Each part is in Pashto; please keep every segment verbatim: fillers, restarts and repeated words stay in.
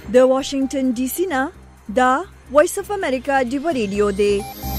د واشنگټن ډي سي نه دا وایس اف امریکا ډیو ریډیو دی.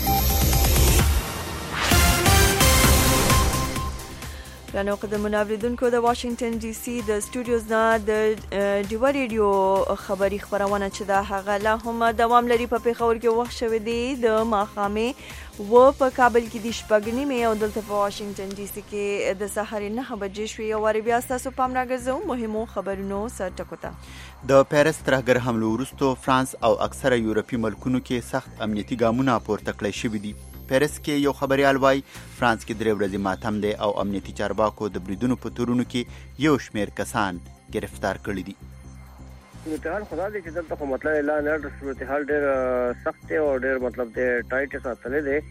رانو قدمونه اوریدونکو د واشنگټن ډي سي د سټوډیوز نه د ډیو ریډیو خبری خبرونه چې دا هغه لا هم دوام لري په پیښور کې وخت شوی دی د ماخامه و په کابل کې د شپږ نیمې او دلته په واشنگټن ډي سي کې د سحر نه بجې شوې او ور بیا تاسو پام راګرځو مهمو خبرونو سره ټکوته. د پیرس ترهګر حملو وروسته فرانس او اکثره یورپي ملکونو کې سخت امنیتي ګامونه پورته کړی شوي دي. پیرس کې یو خبريال وای فرانس کې درې ورځې ماتم دی او امنیتي چارواکو د بریدونو په تورونو کې یو شمیر کسان گرفتار کړي دي. صورتحال خدا دې چې دلته خو مطلب اعلان نه صورتحال ډېر سخت دی او ډېر مطلب دې ټایټ ساتلې دی.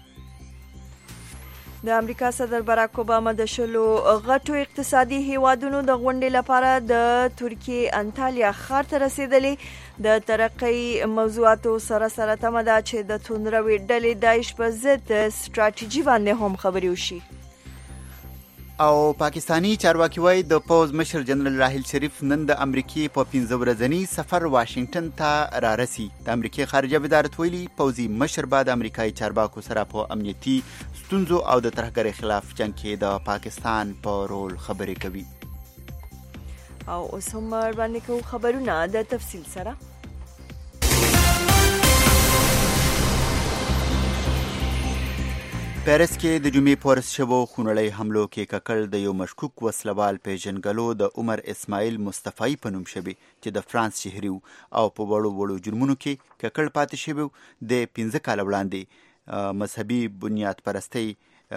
د امریکا صدر باراک اوباما د شلو غټو اقتصادي هیوادونو د غونډې لپاره د ترکیې انټالیا ښار ته رسیدلې. د ترقۍ موضوعاتو سره سره تمه ده چې د توندروي ډلې داعش په ضد ستراتیژي باندې هم خبرې وشي. او پاکستانی چارواکي وایي د پوز مشر جنرال راحیل شریف نن د امریکای په پنځه ورځنی سفر واشنگټن ته را رسي. د امریکای خارجه وزارت ویلي پوزي مشر بعد امریکایي چارواکو سره په امنیتي ستونزو او د ترهګرۍ خلاف جنگ کې د پاکستان په رول خبرې کوي. او اوس هم باندې کوم خبرونه د تفصیل سره. پیرس کې د جمعې پورس شوو خونړۍ حملو کې ککړ د یو مشکوک وسلوال پیژنګلو د عمر اسماعیل مصطفی په نوم شوی چې د فرانس شهري او په وړو وړو جرمونو کې ککړ پاتې شوی د پنځه کال وړاندې مذهبي بنیاد پرستی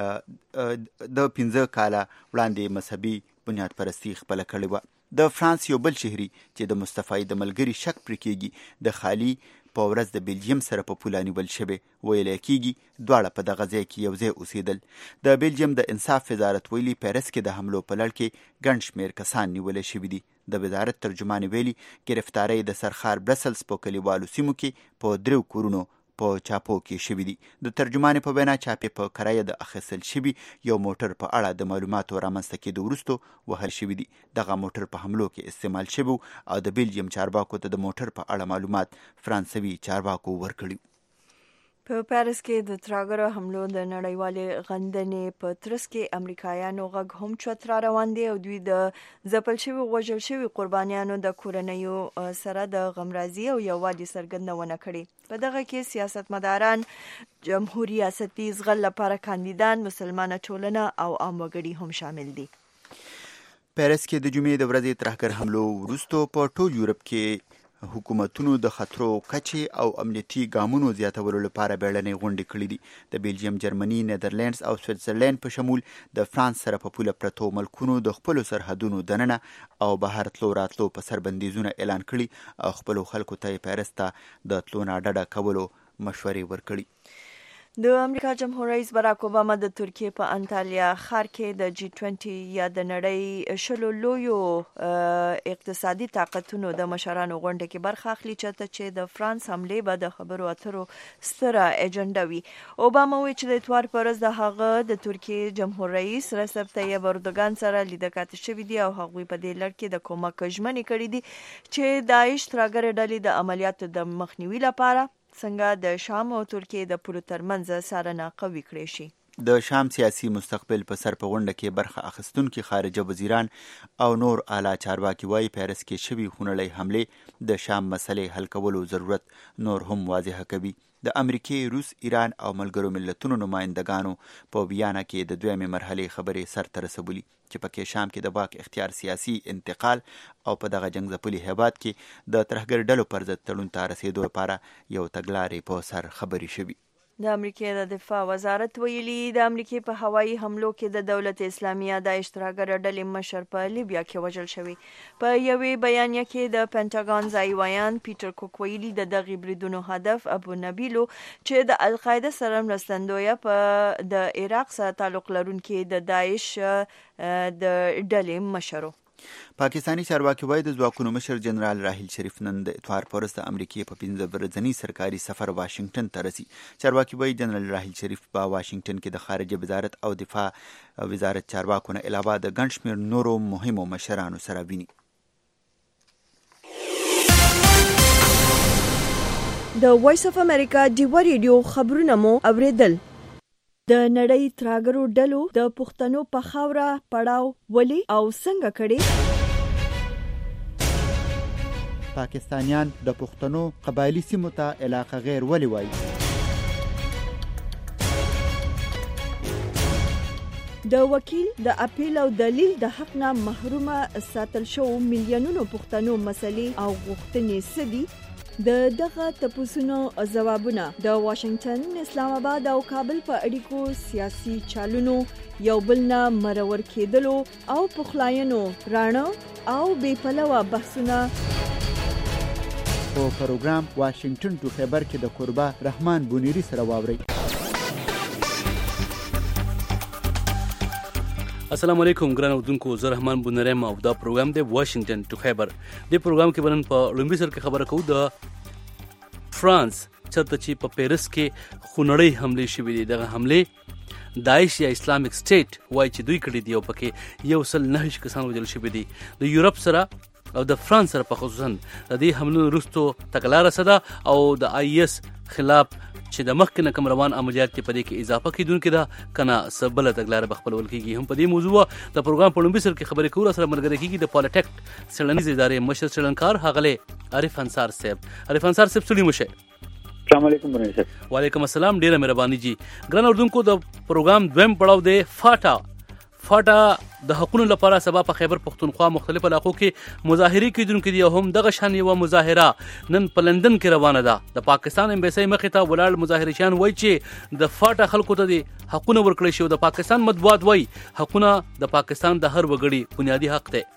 د پنځه کال وړاندې مذهبي بنیاد پرستی خپل کړی و. د فرانس یو بل شهري چې د مصطفی د ملګری شک پر کېږي د خالی په ورځ د بیلجیم سره په پولانی ول شوی ویل کېږي دواړه په دغه ځای کې یو ځای اوسېدل. د بیلجیم د انصاف وزارت ویلي پیرس کې د حملو په لړ کې ګڼ شمېر کسان نیول شوي دي. د وزارت ترجمان ویلي گرفتاری د سرخار برسلز په کلیوالو سیمو کې په درو کورونو په چاپو کې شوي دي. د ترجمان په وینا چاپې په کرایه د اخیستل شوي یو موټر په اړه د معلوماتو رامنځته کېدو وروسته وهل شوي دي. دغه موټر په حملو کې استعمال شوی او د بیلجیم چارواکو ته د موټر په اړه معلومات فرانسوي چارواکو ورکړي. په پیرس کې د ترهګرو حملو د نړیوالې غندنې په ترڅ کې امریکایانو غږ هم چوت را روان دي او دوی د ځپل شوي وژل شوي قربانیانو د کورنیو سره د غمرازي او یووالي څرګندونه کړې. په دغه کې سیاستمداران، جمهور ریاستي زغل لپاره کاندیدان، مسلمانه ټولنه او عام وګړي هم شامل دي. پیرس کې د جمعې د ورځې ترهګر حملو وروسته په ټول یورپ کې حکومتونو د خطرو کچې او امنیتي ګامونو زیاتولو لپاره بیړنۍ غونډې کړې دي. د بیلجیم، جرمني، نیدرلینډز او سویټزرلینډ په شمول د فرانس سره په پوله پرتو ملکونو د خپلو سرحدونو دننه او بهر تلو راتلو په سر بندیزونه اعلان کړي او خپلو خلکو ته پیرس ته د تلو نه ډډه کولو مشورې ورکړي. د امریکا جمهور رئیس باراک اوباما د ترکیې په انټالیا ښار کې د جی بیس یا د نړۍ شلو لویو اقتصادي طاقتونو د مشرانو غونډه کې برخه اخلي چې د فرانس حملې به د خبرو اترو ستره اجنډا وي. اوباما وایي چې د اتوار په ورځ د هغه د ترکیې جمهور رئیس رسپ طیب اردوګان سره لیدنه کاته شوې دي او هغوی په دې لړ کې د کومک ژمنې کړې دي چې داعش ترهګر ډلې د عملیاتو د مخنیوي لپاره څنګه د شام او ترکیې د پولو ترمنځ څارنه قوي کړې شي. د شام سیاسي مستقبل په سر په غونډه کې برخه اخیستونکي خارجه وزیران او نور اعلی چارواکي وایي پیرس کې شوي خونړۍ حملې د شام مسلې حل کولو ضرورت نور هم واضح کوي. د امریکای، روس، ایران او ملګرو ملتونو نمائندګانو په ویانا کې د دویمې مرحلې خبرې سر ته رسولي چې پکې شام کې د واک اختیار سیاسي انتقال او په دغه جنگ ځپلي هیواد کې د ترهګر ډلو پر ضد تړون ته رسېدو لپاره یو تګلارې په سر خبرې شوي. د امریکای د دفاع وزارت ویلي د امریکای په هوایي حملو کې د دولت اسلامیه د اشتراکګر ډلې مشر په لیبیا کې وژل شوی. په یوې بیانیه کې د پینټاګون ځای ویان پیټر کوک ویلي د دغه بریدونو هدف ابو نبیلو چې د القاعده سره مرستندویه په د عراق سره تعلق لرونکي د داعش د ډلې مشرو. پاکستانی چارواکي وایي د ځواکونو مشر جنرال راحیل شریف نن د اتوار په ورځ د امریکای په پنځه ورځني سرکاري سفر واشنگټن ته رسي. چارواکي وایي جنرال راحیل شریف په واشنگټن کې د خارجه وزارت او دفاع وزارت چارواکو نه علاوه د ګڼ شمېر نورو مهمو مشرانو سره ویني. د وایس اف امریکا ډیو ریډیو خبرونه مو اوریدل. د نړۍ تراګرو ډلو د پښتنو په خاوره پړاو ولي او څنګه کړي؟ پاکستانیان د پښتنو قبایلی سیمو ته علاقه غیر ولي وایي؟ د وکیل د اپیل او دلیل د حق نه محرومه ساتل شو میلیونونو پښتنو مسلې او غوښتنې سدي. د دغه تپوسونو ځوابونه د واشنگټن، اسلام آباد او کابل په اړیکو سیاسي چالونو یو بل نه مرور کېدلو او پخلاینو رانه او بې پلوه بحثونه په پروګرام واشنگټن ټو خیبر کې د قربا رحمان بونیری سره واوري. السلام علیکم ګران اردوونکو، زه رحمان بونریم او دا پروګرام دی واشنگټن ټو خیبر. دې پروګرام کې بنن په لومبي سر کې خبره کوو د فرانس چرته چې په پیرس کې خونړۍ حمله شوې دي. دغه حمله داعش یا اسلامیک سټیټ وایي چې دوی کړي دي او پکې یو سل نهه کسان وژل شوي دي. د یورپ سره او د فرانس سره په خصوصا د دې حملو وروستو تګلاره څه ده او د آی اس خلاف چې د مخکې نه کوم روان عملیات په دې کې اضافه کیدونکې ده کنه سبله تګلاره بخپلول کیږي. هم په دې موضوع د پروګرام په لومبي سر کې خبرې کوو. سره ملګری کیږي د پالیټیک څېړنیز ادارې مشر څېړنکار ښاغلی عارف انصار صاحب. عارف انصار صاحب ستړي مشه. السلام علیکم برنی صاحب. وعلیکم السلام، ډیره مهرباني جی. ګران اردوونکو، د پروګرام دویم پړاو دی فاټا. فاټا د حقونو لپاره سبا په خیبر پښتونخوا مختلف علاقو کې مظاهرې کیدونکې دي او هم دغه شان یوه مظاهره نن په لندن کې روانه ده. د پاکستان امبیسۍ مخې ته ولاړ مظاهرچیان وایي چې د فاټا خلکو ته دي حقونه ورکړی شي. د پاکستان مطبوعات وایي حقونه د پاکستان د هر وګړي بنیادي حق دی.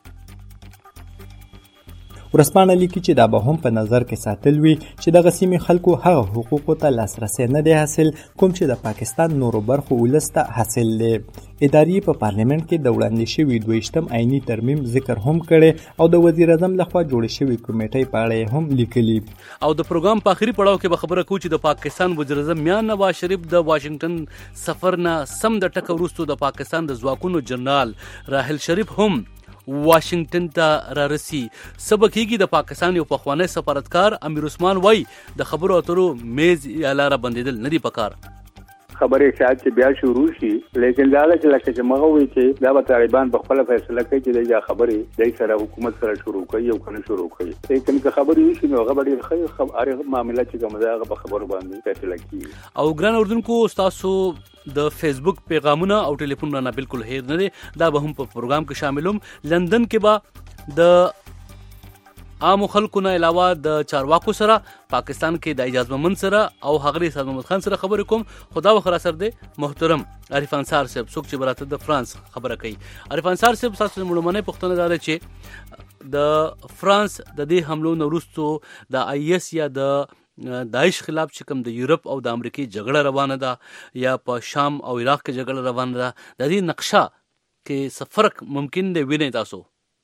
ورسپانه لیکي چې دا به هم په نظر کې ساتل وي چې دغه سیمې خلکو هغه حقوقو ته لاسرسی نه دی حاصل کوم چې د پاکستان نورو برخو ولس ته حاصل دی. ادارې په پارلیمنت کې د وړاندې شوي دویشتم آئیني ترمیم ذکر هم کړی او د وزیر اعظم لخوا جوړې شوې کمیټې په اړه هم لیکلي. او د پروګرام په آخري پړاو کې به خبره کوو چې د پاکستان وزیر اعظم میاں نواز شریف د واشنگټن سفر نه سم د ټکه وروسته د پاکستان د ځواکونو جنرال راحل شریف هم واشنگټن ته را رسي. سبا کېږي د پاکستان یو پخوانی سفارتکار امیر عثمان وایي د خبرو اترو میز یا لاره بندېدل نه دي پکار. خبرې شاید چې بیا شروع شي، لیکن دا چې لکه چې مغه وي چې دا به طالبان په خپل فیصله کوي چې دا خبرې د سره حکومت سره شروع کوي او کنه شروع کوي. لیکن که خبرې وشي نو هغه ډېر ښه خبره معاملې چې کوم دا په خبرو باندې فیصله کوي. او ګران اردوونکو، تاسو د فیسبوک پیغامونه او ټلیفون نه بالکل هیر نه دي، دا به هم په پروګرام کې شاملوم. لندن کې به د عام خلکو نه علاوه د چارواکو سره پاکستان کې د اجازه مند سره او هغه سید محمد خان سره خبرې کوم. خدا وخر سره دی محترم عارف انصار صاحب څوک چې براته د فرانس خبره کوي. عارف انصار صاحب تاسو مړمنه پښتنه دار چې د فرانس د دې حملو نه وروسته د آی اس یا د داعش خلاف چې کوم د یورپ او د امریکای جګړه روانه ده یا په شام او عراق کې جګړه روانه ده، د دې نقشه کې څه فرق ممکن دی وینئ تاسو؟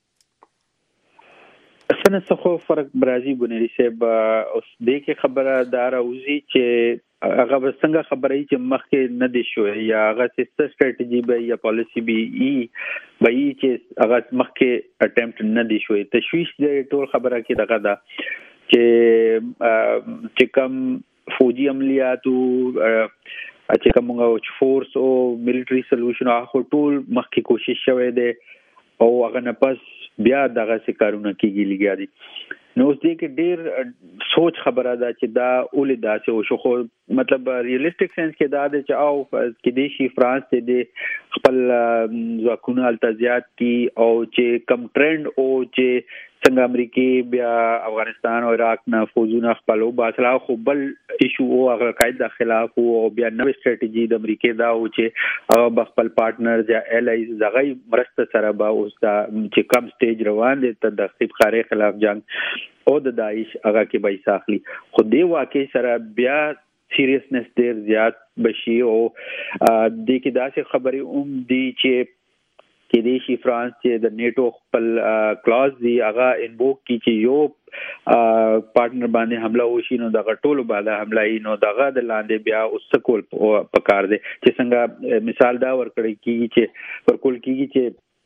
اسنه څه فرق برازي بنري صاحب اوس دې کې خبره دا راوځي چې هغه څنګه خبره ای چې مخکې نه دی شوی یا هغه څه سټریټجی به یا پالیسی به ای به ای چې هغه مخکې اټمپټ نه دی شوی. تشویش دې ټول خبره کې دغه دا چې چې کوم فوجي عملیاتو چې کوم فورس او ملټری سولوشن هغه ټول مخکې کوشش شوی دی او هغه نه پس بیا دغه څه کارونه کیږي لګیا دي. نو اوس دې کې ډېر سوچ خبره ده چې دا اولې داسې وشو، خو مطلب ریالستیک سنس کې دا دی چې او کې دی شي فرانس دې خپل ځواکونه التزیات کی او چې کم ټرند او چې څنګه امریکای بیا افغانستان او عراق نه فوجونه خپلو باصلا خو بل ایشو او هغه قاعده خلاف او بیا نوې سټریټجی د امریکای دا او چې هغه خپل پارټنر یا الایز دغه مرسته سره به اوس دا چې کم سټیج روان دي ته د خیب خاري خلاف جنگ او د داعش هغه کې به ساخلی. خو دې واقع سره بیا سیریسنس ډیر زیات بشي او د کې داسې خبرې اوم دي چې کې دی شي فرانس چې د نیټو خپل کلاز دی هغه انووک کی چې یو پارټنر باندې حمله وشي نو دغه ټولو باندې حمله ای نو دغه د لاندې بیا اوس کول پکار دی چې څنګه مثال دا ورکړی کیږي چې ورکول کیږي چې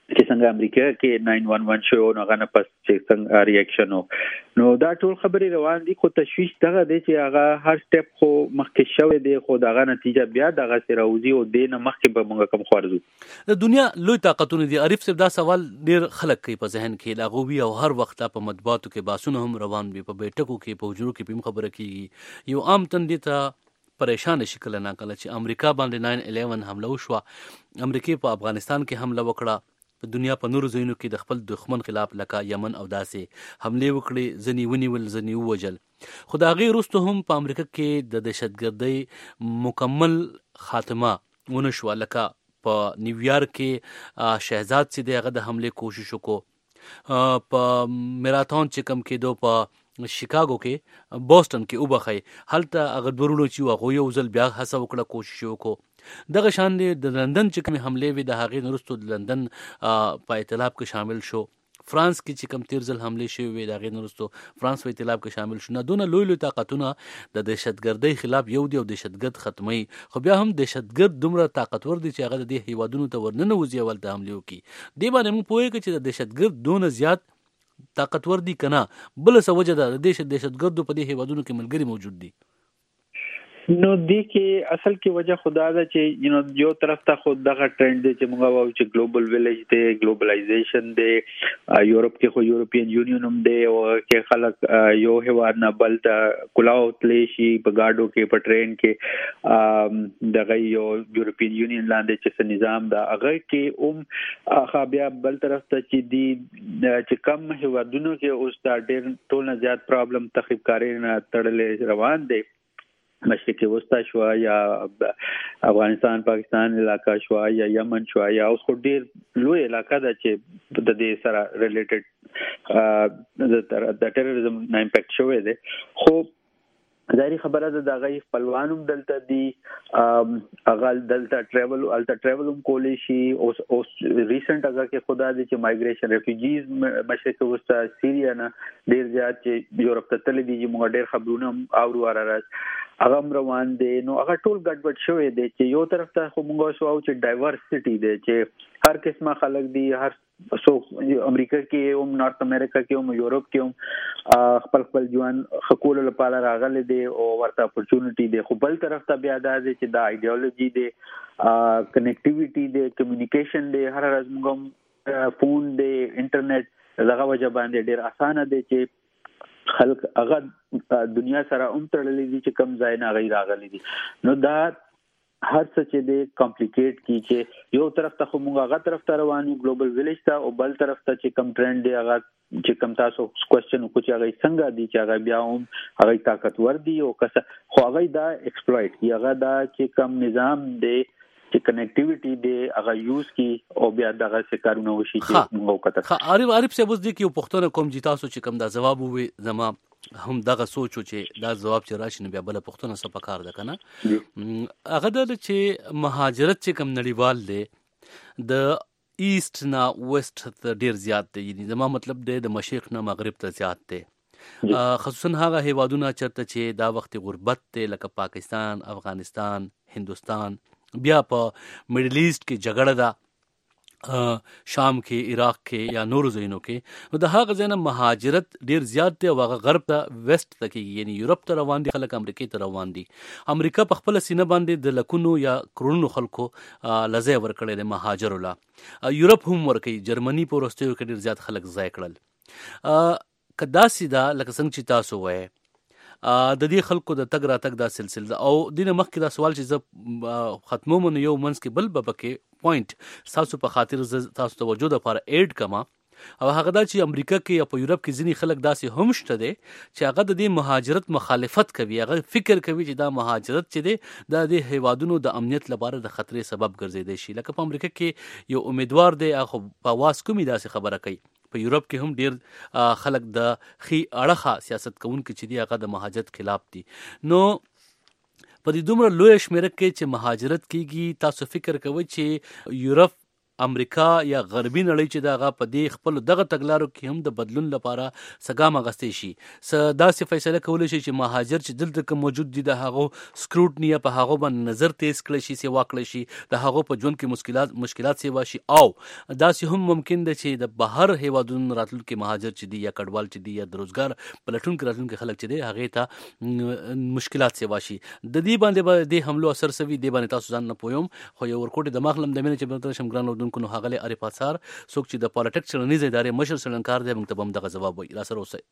چې څنګه امریکا کې ناین ون ون شو نو هغه نه پس چې څنګه ریاکشن نو دا ټول خبرې روان دي. خو تشویش دغه دی چې هغه هر سټپ خو مخکې شوی دی، خو دغه نتیجه بیا دغه سره راوځي او دې نه مخکې به موږ کوم خوارځو. د دنیا لوی طاقتونه دي. عارف صاحب دا سوال ډیر خلک کوي په ذهن کې، لاغوي او هر وخت په مطبوعاتو کې باسونه هم روان وي، په بیٹکو کې په حجرو کې په خبره کیږي. یو عام تن دي ته پریشان شي کله نه کله چې امریکا باندې ناین الیون حمله وشوه، امریکا په افغانستان کې حمله وکړه، په دنیا په نورو ځایونو کې د خپل دښمن خلاف لکه یمن او داسې حمله وکړي، ځنی ونیول ځنی ووجل. خو د هغې وروسته هم په امریکا کې د دهشتګردۍ مکمل خاتمه ونه شوه. لکه په نیویارک کې شهزاد چې دی هغه د حملې کوشش وکړو، په میراتون چې کم کېدو په شیکاګو کې بوسټن کې وبخی، هلته هغه دورونو چې هغه یو ځل بیا هڅه وکړه کوشش وکړو. دغه شان دی د لندن چې کومې حملې وي د هغې نه وروسته د لندن په ائتلاف کې شامل شو. فرانس کې چې کوم تیر ځل حملې شوې وي د هغې نه وروسته فرانس په ائتلاف کې شامل شو. نه دونه لوی لوی طاقتونه د دهشتګردۍ خلاف یو دی او دهشتګرد ختموي، خو بیا هم دهشتګرد دومره طاقتور دی چې هغه د دې هیوادونو ته ورننوځي اول ته حملې وکړي. دې باندې موږ پوهېږو چې د دهشتګرد دونه زیات طاقتور دي که نه، بله څه وجه ده د دهشتګردو په دې هیوادونو کې ملګري موجود دي. نو دې کې اصل کې وجه خدا ده چې یو نو یو طرف ته خود دغه ټرند دی چې موږ وایو چې ګلوبل ویلیج دی، ګلوبلایزیشن دی، یورپ کې خو یورپین یونین هم دی او کې خلک یو هیواد نه بل ته کلاو تلی شي په ګاډو کې په ټرین کې دغه یو یورپین یونین لاندې چې نظام دا هغه کې هم خا بیا بل طرف ته چې دی چې کم هیوادونو کې اوس دا ډېر ټول نه زیات پرابلم تخریب کاری نه تړلې روان دی. مشرقی وسطی شو یا افغانستان پاکستان علاقہ شو یا یمن شو یا اوس خو ډیر لوی علاقہ ده چې د دې سره ریلیټډ د ټیرریزم نه امپیکټ شوی دی. خو ظاهري خبره ده د هغه خپلوانم دلته دي، هغه دلته ټریول الته ټریول هم کولی شي. اوس اوس ریسنټ هغه کې خدا دي چې مایګریشن ریفیوجیز مشرقي وسطی سیریا نه ډیر زیات چې یورپ ته تللي دي، موږ ډیر خبرونه اورو راز هغه روان دي. نو هغه ټول ګډوډ شوی دی چې یو طرف ته خو موږ شو چې ډایورسټي دی چې هر قسمه خلک دي، هر سو امریکا کې هم، نارت امریکا کې هم، یورپ کې هم خپل خپل ژوند خکول لپاره راغلي دي او ورته اپورچونټي دی. خو بل طرف ته بیا دا دی چې دا ایډیالوژي دی، کنیکټیویټي دی، کمیونیکیشن دی، هر ورځ موږ فون دی، انټرنیټ دغه وجه باندې ډیر اسانه دی چې خلک هغه دنیا سره هم تړلي دي چې کم ځای نه غیر راغلي دي. نو دا هر څه چې دی کمپلیکیټ کی چې یو طرف ته خو موږ هغه طرف ته روانو ګلوبل ویلیج ته، او بل طرف ته چې کم ټرند دی هغه چې کم تاسو کوېسچن وکړو چې هغه څنګه دي چې هغه بیا هم هغه طاقتور دي او کسه خو هغه دا ایکسپلویټ کی، هغه دا چې کم نظام دی چې کنیکټیویټي دی هغه یوز کی او بیا دغه څه کارونه وشي چې موږ وکړو. عارف عارف صاحب اوس دې کې یو پوښتنه کوم چې تاسو چې کم دا جواب وي زما هم دغه سوچو چې دا جواب چې راشي نو بیا بل پوښتنه څه پکار ده کنه. هغه د چې مهاجرت چې کم نړیوال دی د ایست نه ویسٹ ته ډیر زیات دی، یعنی زما مطلب دی د مشرق نه مغرب ته زیات دی، خصوصا هغه هیوادونه چرته چې دا وخت غربت دی لکه پاکستان، افغانستان، هندوستان، بیا په میډل ایست کې جګړه ده، شام کې، عراق کې یا نورو ځایونو کې. نو د هغه ځای نه مهاجرت ډیر زیات دی او هغه غرب ته ویسٹ ته کېږي، یعنی یورپ ته روان دي خلک، امریکې ته روان دي. امریکا په خپله سینه باندې د لکونو یا کرونو خلکو لځای ورکړی دی مهاجرو له، یورپ هم ورکوي، جرمني په وروستیو کې ډیر زیات خلک ځای کړل. که داسې ده لکه څنګه چې تاسو وایئ د دې خلکو د تګ راتګ دا سلسله ده، او دینه مخکې دا سوال چې زه ختموم نو یو منځ کې بل به پکې پوینټ تاسو په خاطر تاسو توجه دپاره ایډ کما، او هغه دا چې امریکا کې یا په یورپ کې ځینې خلک داسې هم شته دی چې هغه د دې مهاجرت مخالفت کوي، هغه فکر کوي چې دا مهاجرت چې دی دا د هیوادونو د امنیت لپاره د خطرې سبب ګرځېدی شي. لکه په امریکا کې یو امیدوار دی خو په اواز کومې داسې خبره کوي، په یورپ کې هم ډیر خلک د ښي اړخه سیاست کوونکي چې دی هغه د مهاجرت خلاف دي. نو په دې دومره لویه شمېره کې چې مهاجرت کېږي، تاسو فکر کوئ چې یورپ امریکا یا غربي نړۍ چې دغه په دې خپل دغه تګلارو کې هم د بدلون لپاره سګام غستې شي س داسې فیصله کولی شي چې مهاجر چې دلته کوم موجود دي د هغو سکروټنی په هغه باندې نظر تیز کړی شي سیوا کړی شي د هغو په ژوند کې مشکلات مشکلات سیوا شي او داسې هم ممکن ده چې د بهر هیوادونو راتلونکي مهاجر چې دي یا کډوال چې دي یا د روزګار پلټونکي راتلونکي خلک چې دي هغه ته مشکلات سیوا شي د دې باندې به د حملو اثر سوي د باندې تاسو ځان نه پویم خو یو ورکوټي د مخلم د مینه چې په شمګران ودونکو نو هغه لري پاسار څوک چې د پالیټکس چلنیزه ادارې مشر سلنکار دی موږ ته هم دغه جواب وایي را سره اوسئ.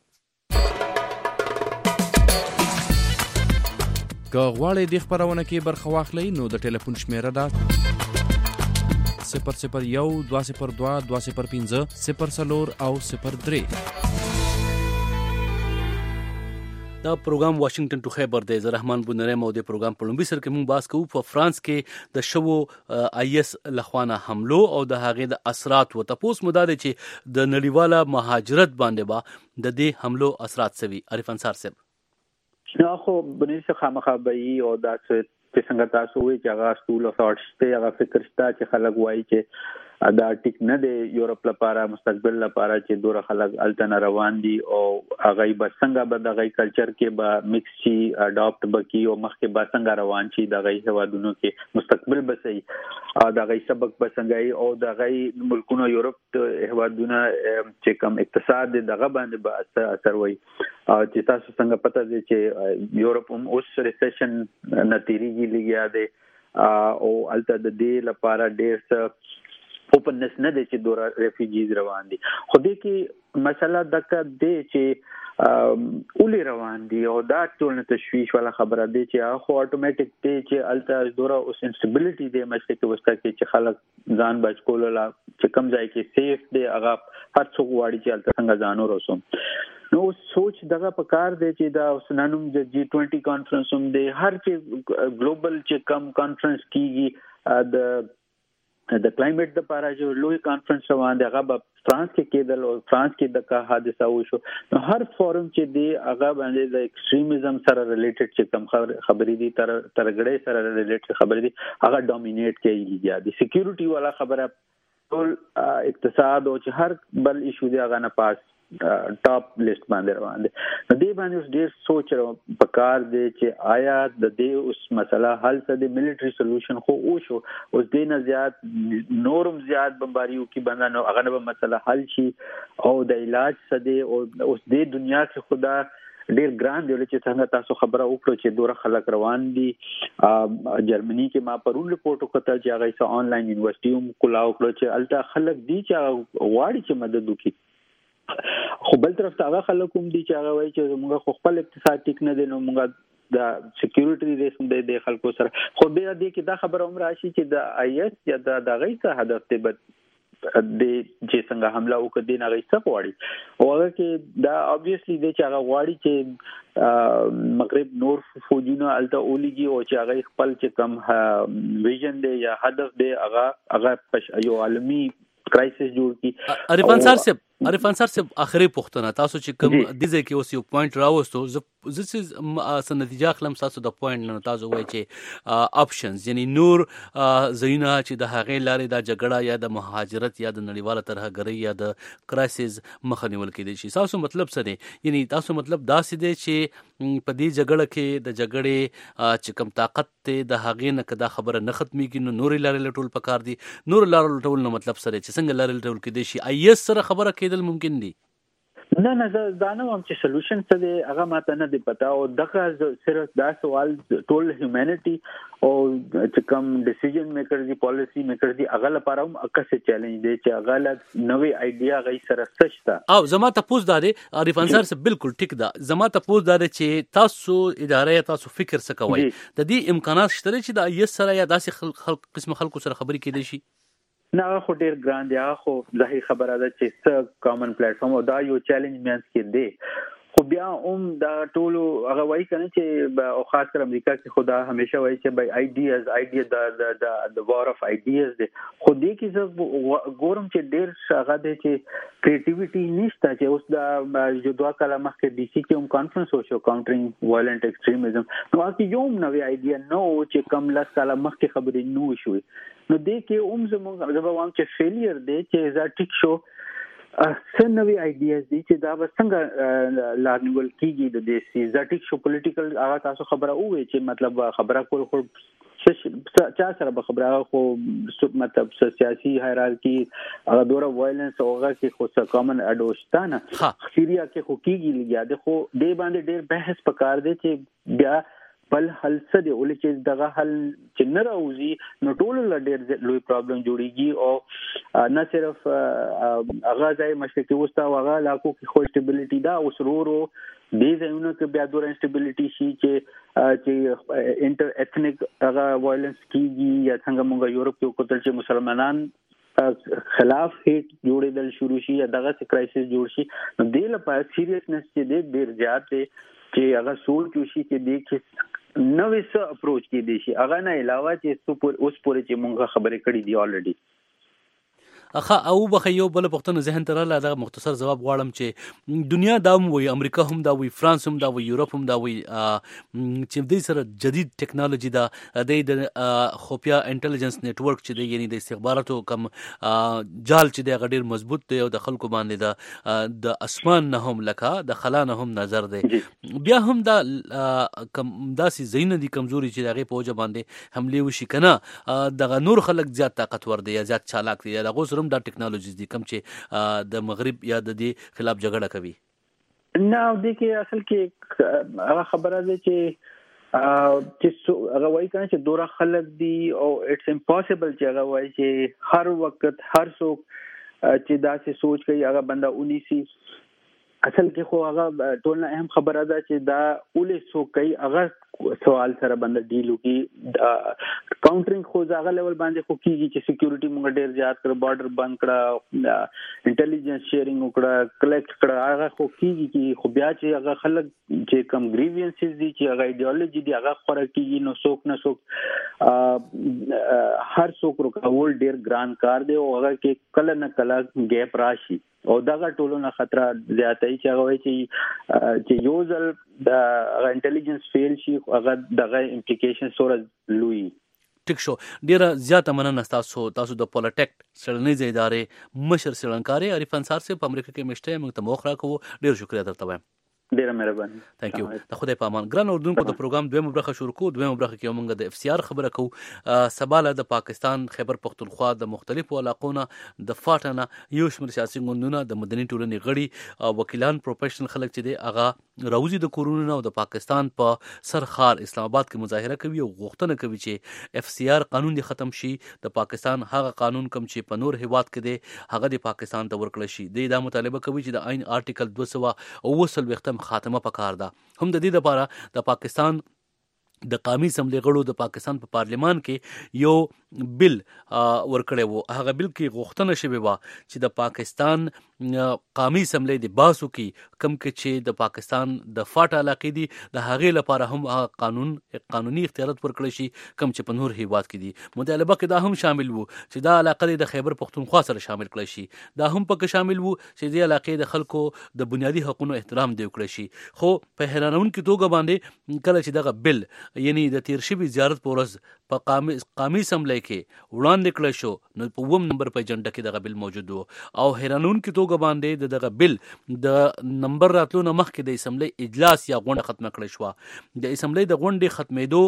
که غواړئ د خپرونه کې برخه واخلئ نو د ټلیفون شمیره ده صفر صفر یو دوه صفر دوه دوه صفر پنځه صفر څلور او صفر درې. دا پروګرام واشنگټن ټو خیبر دی. زه رحمان بونریم او د پروګرام په لومړي سر کې موږ بحث کوو په فرانس کې د شوو آی اس لخوانه حملو او د هغې د اثرات و تپوس مو دا دی چې د نړیواله مهاجرت باندې به د دې حملو اثرات سوي. عارف انصار صاحب نو خو بنیسه خامخا به او دا چې څنګه تاسو وی چې هغه سکول اف آرټس ته هغه فکر شته چې خلک وایي چې دا ټیک نه دی یورپ لپاره مستقبل لپاره چې دوره خلک التن روان دي او هغه به څنګه به دغه کلچر کې به مکس شي اډاپټ بکی او مخکې به څنګه روان شي دغه هوادونو کې مستقبل به صحیح دغه سبق به څنګه او دغه ملکونو یورپ هوادونو چې کم اقتصاد دغه باندې به اثر وي چې تاسو څنګه پته دي چې یورپ هم اوس ریسیشن نتیریږي لګیا دی او الته د دې لپاره ډېر څه اوپننس نه دی چې دوره ریفیوجیز روان دي خو دې کې مسله دغه دی چې اولی روان دي او دا ټول تشویش والا خبره دی چې هغه اتوماتیک دی چې الته دوره اوس انسټیبিলিټی دی مشته کې وستا کې چې خلک ځان بچ کوله چې کم ځای کې سیف دی هغه هر څوک واړي چې الته څنګه ځانو رسوم نو سوچ دغه په کار دی چې دا اوسنانم د جی ټوئنټي کانفرنس هم دی هر چې ګلوبل چې کم کانفرنس کیږي د د کلایمټ د لپاره چې لوی کانفرنس روان دی هغه په فرانس کې کېدل او فرانس کې د کا حادثه وشو نو هر فورم چې دی هغه باندې د ایکستریمزم سره ریلیټډ چې کم خبرې دي تر ترګړې سره ریلیټډ خبرې دي هغه ډومینیټ کوي یا د سکیورټي والا خبره ټول اقتصاد او چې هر بل ایشو دی هغه نه پاس ټاپ لیست باندې روان دي نو دې باندې اوس ډېر سوچ پکار دی چې آیا د دې اوس مسله حل څه د ملټری سولوشن خو او شو اوس دې نه زیات نورم زیات بمباریو کې باندې نو هغه به مسله حل شي او د علاج څه دی او اوس دې دنیا کې خدا ډېر ګران دی چې څنګه تاسو خبره وکړو چې دوره خلک روان دي جرمني کې ما پرون ریپورت وکړه چې هغه سه آنلاین یونیورسيټي هم کولاو کړو چې الته خلک دي چې واړي چې مدد وکړي خو بل طرف ته هغه خلک هم دي چې هغه وایي چې موږ خپل اقتصاد ټیک نه دی نو موږ د سکیورټي ریسک دی د خلکو سره خو بیا دې کې دا خبره هم راشي چې د آی اس یا د دغه څه هدف دی بد د چې څنګه حمله وکړي د نغې څه غواړي او هغه کې دا obviously دی چې هغه غواړي چې مغرب نور فوجونه الته اوليږي او چې هغه خپل چې کم ویژن دی یا هدف دی هغه هغه یو عالمي کرایسس جوړ کی. عارف انصار صاحب عارف انصار صاحب اخري پوښتنه تاسو چې کوم د ځکه اوس یو پوینټ راوستو زه څه نتیجه خلم تاسو د پوینټ نه تاسو وایي چې آپشنز یعنی نور زینه چې د هغې لارې د جګړه یا د مهاجرت یا د نړیواله ترهګرۍ یا د کرایسس مخه نیول کېدای شي. تاسو مطلب څه دی یعنی تاسو مطلب داسې دی چې په دې جګړه کې د جګړې چې کم طاقت ته د هغې نه کدا خبره نه ختميږي نو نور لارې لټول پکار دي نور لارې لټول نو مطلب سره چې څنګه لارې لټول کېدای شي آی اس سره خبره کېدل ممکن دي نه نه دا نه هم چې سولوشن څه دی هغه ماته نه دی پتا او دغه صرف دا سوال ټول هیومانيټي او چې کوم ډیسیژن میکر دي پالیسی میکر دي هغه لپاره هم اکه چیلنج دی چې هغه نوې آیډیا غي سره سچتا او زما ته پوز داري عارف انصار سے بالکل ټیک دا زما ته پوز داري چې تاسو ادارې تاسو فکر څه کوي د دې امکانات شته چې د ایس سره یا داسې خلک قسم خلکو سره خبرې کېدای شي نه خو ډیر ګران دی خو ظاهر خبره ده چې څه کامن پلیټ فارم او دا یو چیلنج مینس کې دی خو بیا هم دا ټولو هغه وایي کنه چې او خاص کر امریکا کې خدا همیشه وایي چې بای آیډیاز آیډیا د د د وار اف آیډیاز دی خو دې کې زه ګورم چې ډېر هغه دی چې کریټیویټي نشته چې اوس دا جو دوه کاله مخکې ډي سي کې هم کانفرنس وشو کاونټرینګ وایلنت ایکستریمزم نو هغه یو نوې آیډیا نو چې کم لاس کاله مخکې خبرې نو شوې نو دې کې هم زموږ زه به وایم چې فیلیر دی چې دا ټیک شو څه نوې آیډیاز دي چې دا به څنګه لارنیول کیږي د دې سیزاټیک شو پولیټیکل هغه تاسو خبره وې چې مطلب خبره کول خو چا سره به خبره خو مطلب سیاسي هایرارکی هغه دوره وایلنس او هغه کې خو څه کامن اډوشتانه سیریا کې خو کیږي لګیا ده خو دې باندې ډېر بحث پکار دی چې بیا بل حل څه دی ولې چې دغه حل چې نه راوځي نو ټول له ډېر لوی پرابلم جوړیږي او نه صرف هغه ځای مشرقي وسطا او هغه علاقو کې خو سټیبিলিټي دا اوس ورو ورو دې ځایونو کې بیا دوره انسټیبিলিټي شي چې چې انټر ایتنیک هغه وایلنس کیږي یا څنګه موږ یورپ کې کوتل چې مسلمانان خلاف هیټ جوړېدل شروع شي یا دغه کرایسس جوړ شي نو دې لپاره سیریسنس چې دې ډېر زیات دی چې هغه سوچ وشي چې دې کې نوې څه اپروچ کې دي شي هغه نه علاوه چې اوس پورې چې موږ خبرې کړې دي الریډي اخه او بخ یو بل پختنه ذهن تر لا دا مختصر جواب غواړم چې دنیا دا هم وي امریکا هم دا وي فرانس هم دا وي یورپ هم دا وي چې د سره جدید ټیکنالوژي دا د خوفیا انټيليجنس نتورک چې د یعنی د استخباراتو کم جال چې د غډیر مضبوط دی او د خلکو باندې دا د اسمان نه هم لکه د خلا نه هم نظر دی بیا هم دا کم داسې زین دي کمزوري چې دغه پوجا باندې حمله وشي کنه دغه نور خلک زیات طاقتور دي یا زیات چالاک دي دغه دا ټیکنالوژیز دي کوم چې د مغرب یا د دې خلاف جګړه کوي نه د کې اصل کې هغه خبره ده چې چې هغه وایي کنه چې دوره خلک دي او اټس امپوسیبل چې هغه وایي چې هر وخت هر څوک چې دا څه سوچ کوي هغه بنده اونیسی اصل کې خو هغه ټول نه اهم خبره ده چې دا اولې سو کوي هغه سوال سره باندې ډیل وکي کاونټرینګ خو ځاغه لیول باندې خو کیږي چې سکیورټي موږ ډیر زیات کړ بارډر بند کړه انټيليجنس شیرینګ وکړه کلیکټ کړه هغه خو کیږي چې خو بیا چې هغه خلک چې کم گریوینسز دي چې هغه ایډیالوژي دي هغه خورا کیږي نو څوک نه څوک هر څوک رکاول ډیر ګران کار دی او هغه کې کله نه کله ګیپ راشي او دغه ټولونه خطر زیاتای چې هغه وایي چې چې یو ځل د انټيليجنس فیل شي هغه دغه امپلیکیشن سره لوی ټیک شو ډیره زیاته مننه تاسو تاسو د پولیټیک سړنیزې ادارې مشر سړنکاري عارف انصار سے په امریکا کې مشته موږ ته موخه راکو ډیر شکریا درته وایم ډیره مهرباني ثانک یو د خدای په امان ګران اردوونکو د پروګرام دویم برخه شروع کو دویم برخه کې موږ د اف سی آر خبره کو سباله د پاکستان خیبر پختونخوا د مختلفو علاقونو د فاټنه یو شمېر سیاسي ګوندونه د مدني ټولنې غړي او وکیلان پروفیشنل خلک چې دی هغه راوځي د کورونو او د پاکستان په سرخار اسلام آباد کې مظاهره کوي او غوښتنه کوي چې اف سی آر قانون دی ختم شي د پاکستان هغه قانون کوم چې په نور هیواد کې دی هغه د پاکستان ته ورکړل شي د دا مطالبه کوي چې د عین آرټیکل دوه سوه اوه څلوېښتم خاتمه پکار ده هم د دې لپاره د پاکستان د قومي اسمبلی غړو د پاکستان په پا پارلیمان کې یو بل ورکړی وو هغه بل کې غوښتنه شوې وه چې د پاکستان قومي اسمبلی د باسو کې کم کې چې د پاکستان د فاټ علاقې دي د هغې لپاره هم هغه قانون قانوني اختیارات ورکړی شي کم چې په نور هیواد کې دي مطالبه کې دا هم شامل وو چې دا علاقه د خیبر پختونخوا سره شامل کړی شي دا هم پکې شامل وو چې د علاقې د خلکو د بنیادي حقوقو احترام دی وکړي شي خو په حیرانونکو توګه باندې کله چې دغه بل یعنی د تیر شوي زیارت په ورځ په قومي قومي اسمبلی کې وړاندې کړی شو نو په اووم نمبر په اجنډا کې دغه بل موجود و او حیرانونکو توګه باندې د دغه بل د نمبر راتلو نه مخکې د اسمبلی اجلاس یا غونډه ختمه کړې شوه د اسمبلی د غونډې ختمېدو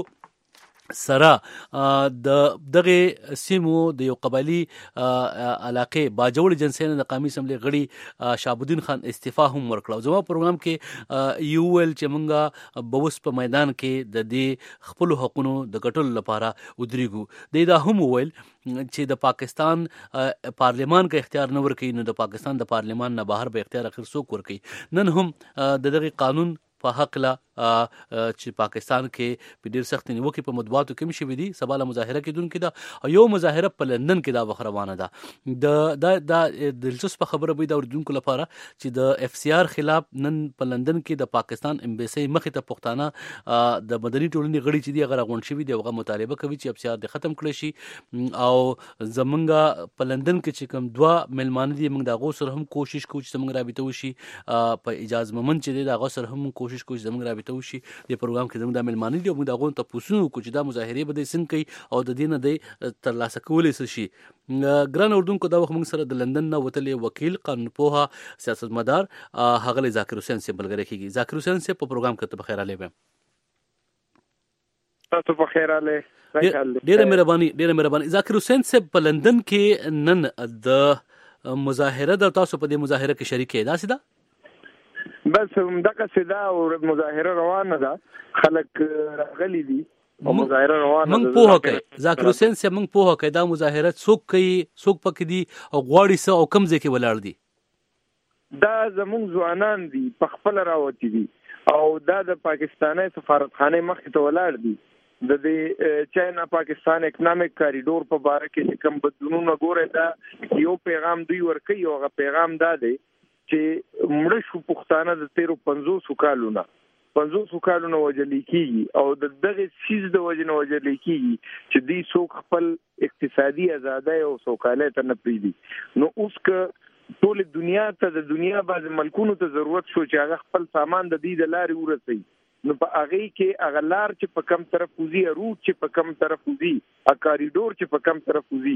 سره د دغه سیمو د یو قبایلی علاقې باجوړ جنسین د قومي اسمبلی غړي شهاب الدین خان استعفا هم ورکړه زموږ پروګرام کې یو ول چې مونږه بوس په میدان کې د دې خپل حقوقو د ګټلو لپاره ودرېګو د دا هم ویل چې د پاکستان پارلیمان کې اختیار نه ورکړي نو د پاکستان د پارلیمان نه بهر به اختیار اخر څوک ورکړي نن هم د دغه قانون په حق لا چې پاکستان کې په ډیر سخت نیوکه په مطبوعاتو کې مشي ودی سباله مظاهره کیدونکو دا یو مظاهره په لندن کې دا وخروانه ده د د دلچسپ خبره به دا اوردونکو لپاره چې د اف سی آر خلاف نن په لندن کې د پاکستان امبیسي مخې ته پښتانه د مدني ټولنې غړي چې دی هغه غونډ شوی دی هغه مطالبه کوي چې اف سی آر د ختم کړي شي او زمونږ په لندن کې چې کوم دوا ملمانه دي موږ د غو سره هم کوشش کوو چې موږ رابطه وشي په اجازه ممن چې دی د غو سره هم کوشش کوو چې موږ رابطه وشي د پروګرام کې زموږ د ملمانه دي موږ د غو ته پوښتنه کوو چې دا مظاهره به د سن کوي او د دینه دی ترلاسه کولای شي. ګران اردوونکو دا وخت موږ سره د لندن نه وتلې وکیل قانون پوها سیاستمدار هغه ذاکر حسین سے ملګری کیږي. ذاکر حسین سے په پروګرام کې ته بخیر علی ویم. تاسو بخیر علی. ډیره مهرباني ډیره مهرباني. ذاکر حسین سے په لندن کې نن د مظاهره د تاسو په دې مظاهره کې شریک دی دا سیده بس دغه سیده او مظاهره روانه ده خلک راغلي دي مظاهره روانه موږ پوهه کوي ذاکر حسین سے موږ پوهه کوي دا مظاهره څوک کوي څوک پکې دي او غواړي څه او کم ځای کې ولاړ دي. دا زموږ ځوانان دي په خپل راوتی دي او دا د پاکستاني سفارتخانه مخې ته ولاړ دي د دې چاینا پاکستان اکونومیک کاریډور په باره کې کوم بدلونونه ګوره دا یو پیغام دوی ورکوي او هغه پیغام دا دی چې مړ شو پښتانه د تیرو پنځوسو کالونو پنځوسو کالونو وجلی کیږي او د دغه سیز د وجنه وجلی کیږي چې دوی څوک خپل اقتصادي ازادۍ او سوکالۍ ته نه پریږدي. نو اوس که ټول دنیا ته د دنیا باز ملکونو ته ضرورت شو چې هغه خپل سامان د دې د لارې ورسوي نو په هغه کې هغه لار چې په کم طرف وزي روټ چې په کم طرف وزي ا کاریډور چې په کم طرف وزي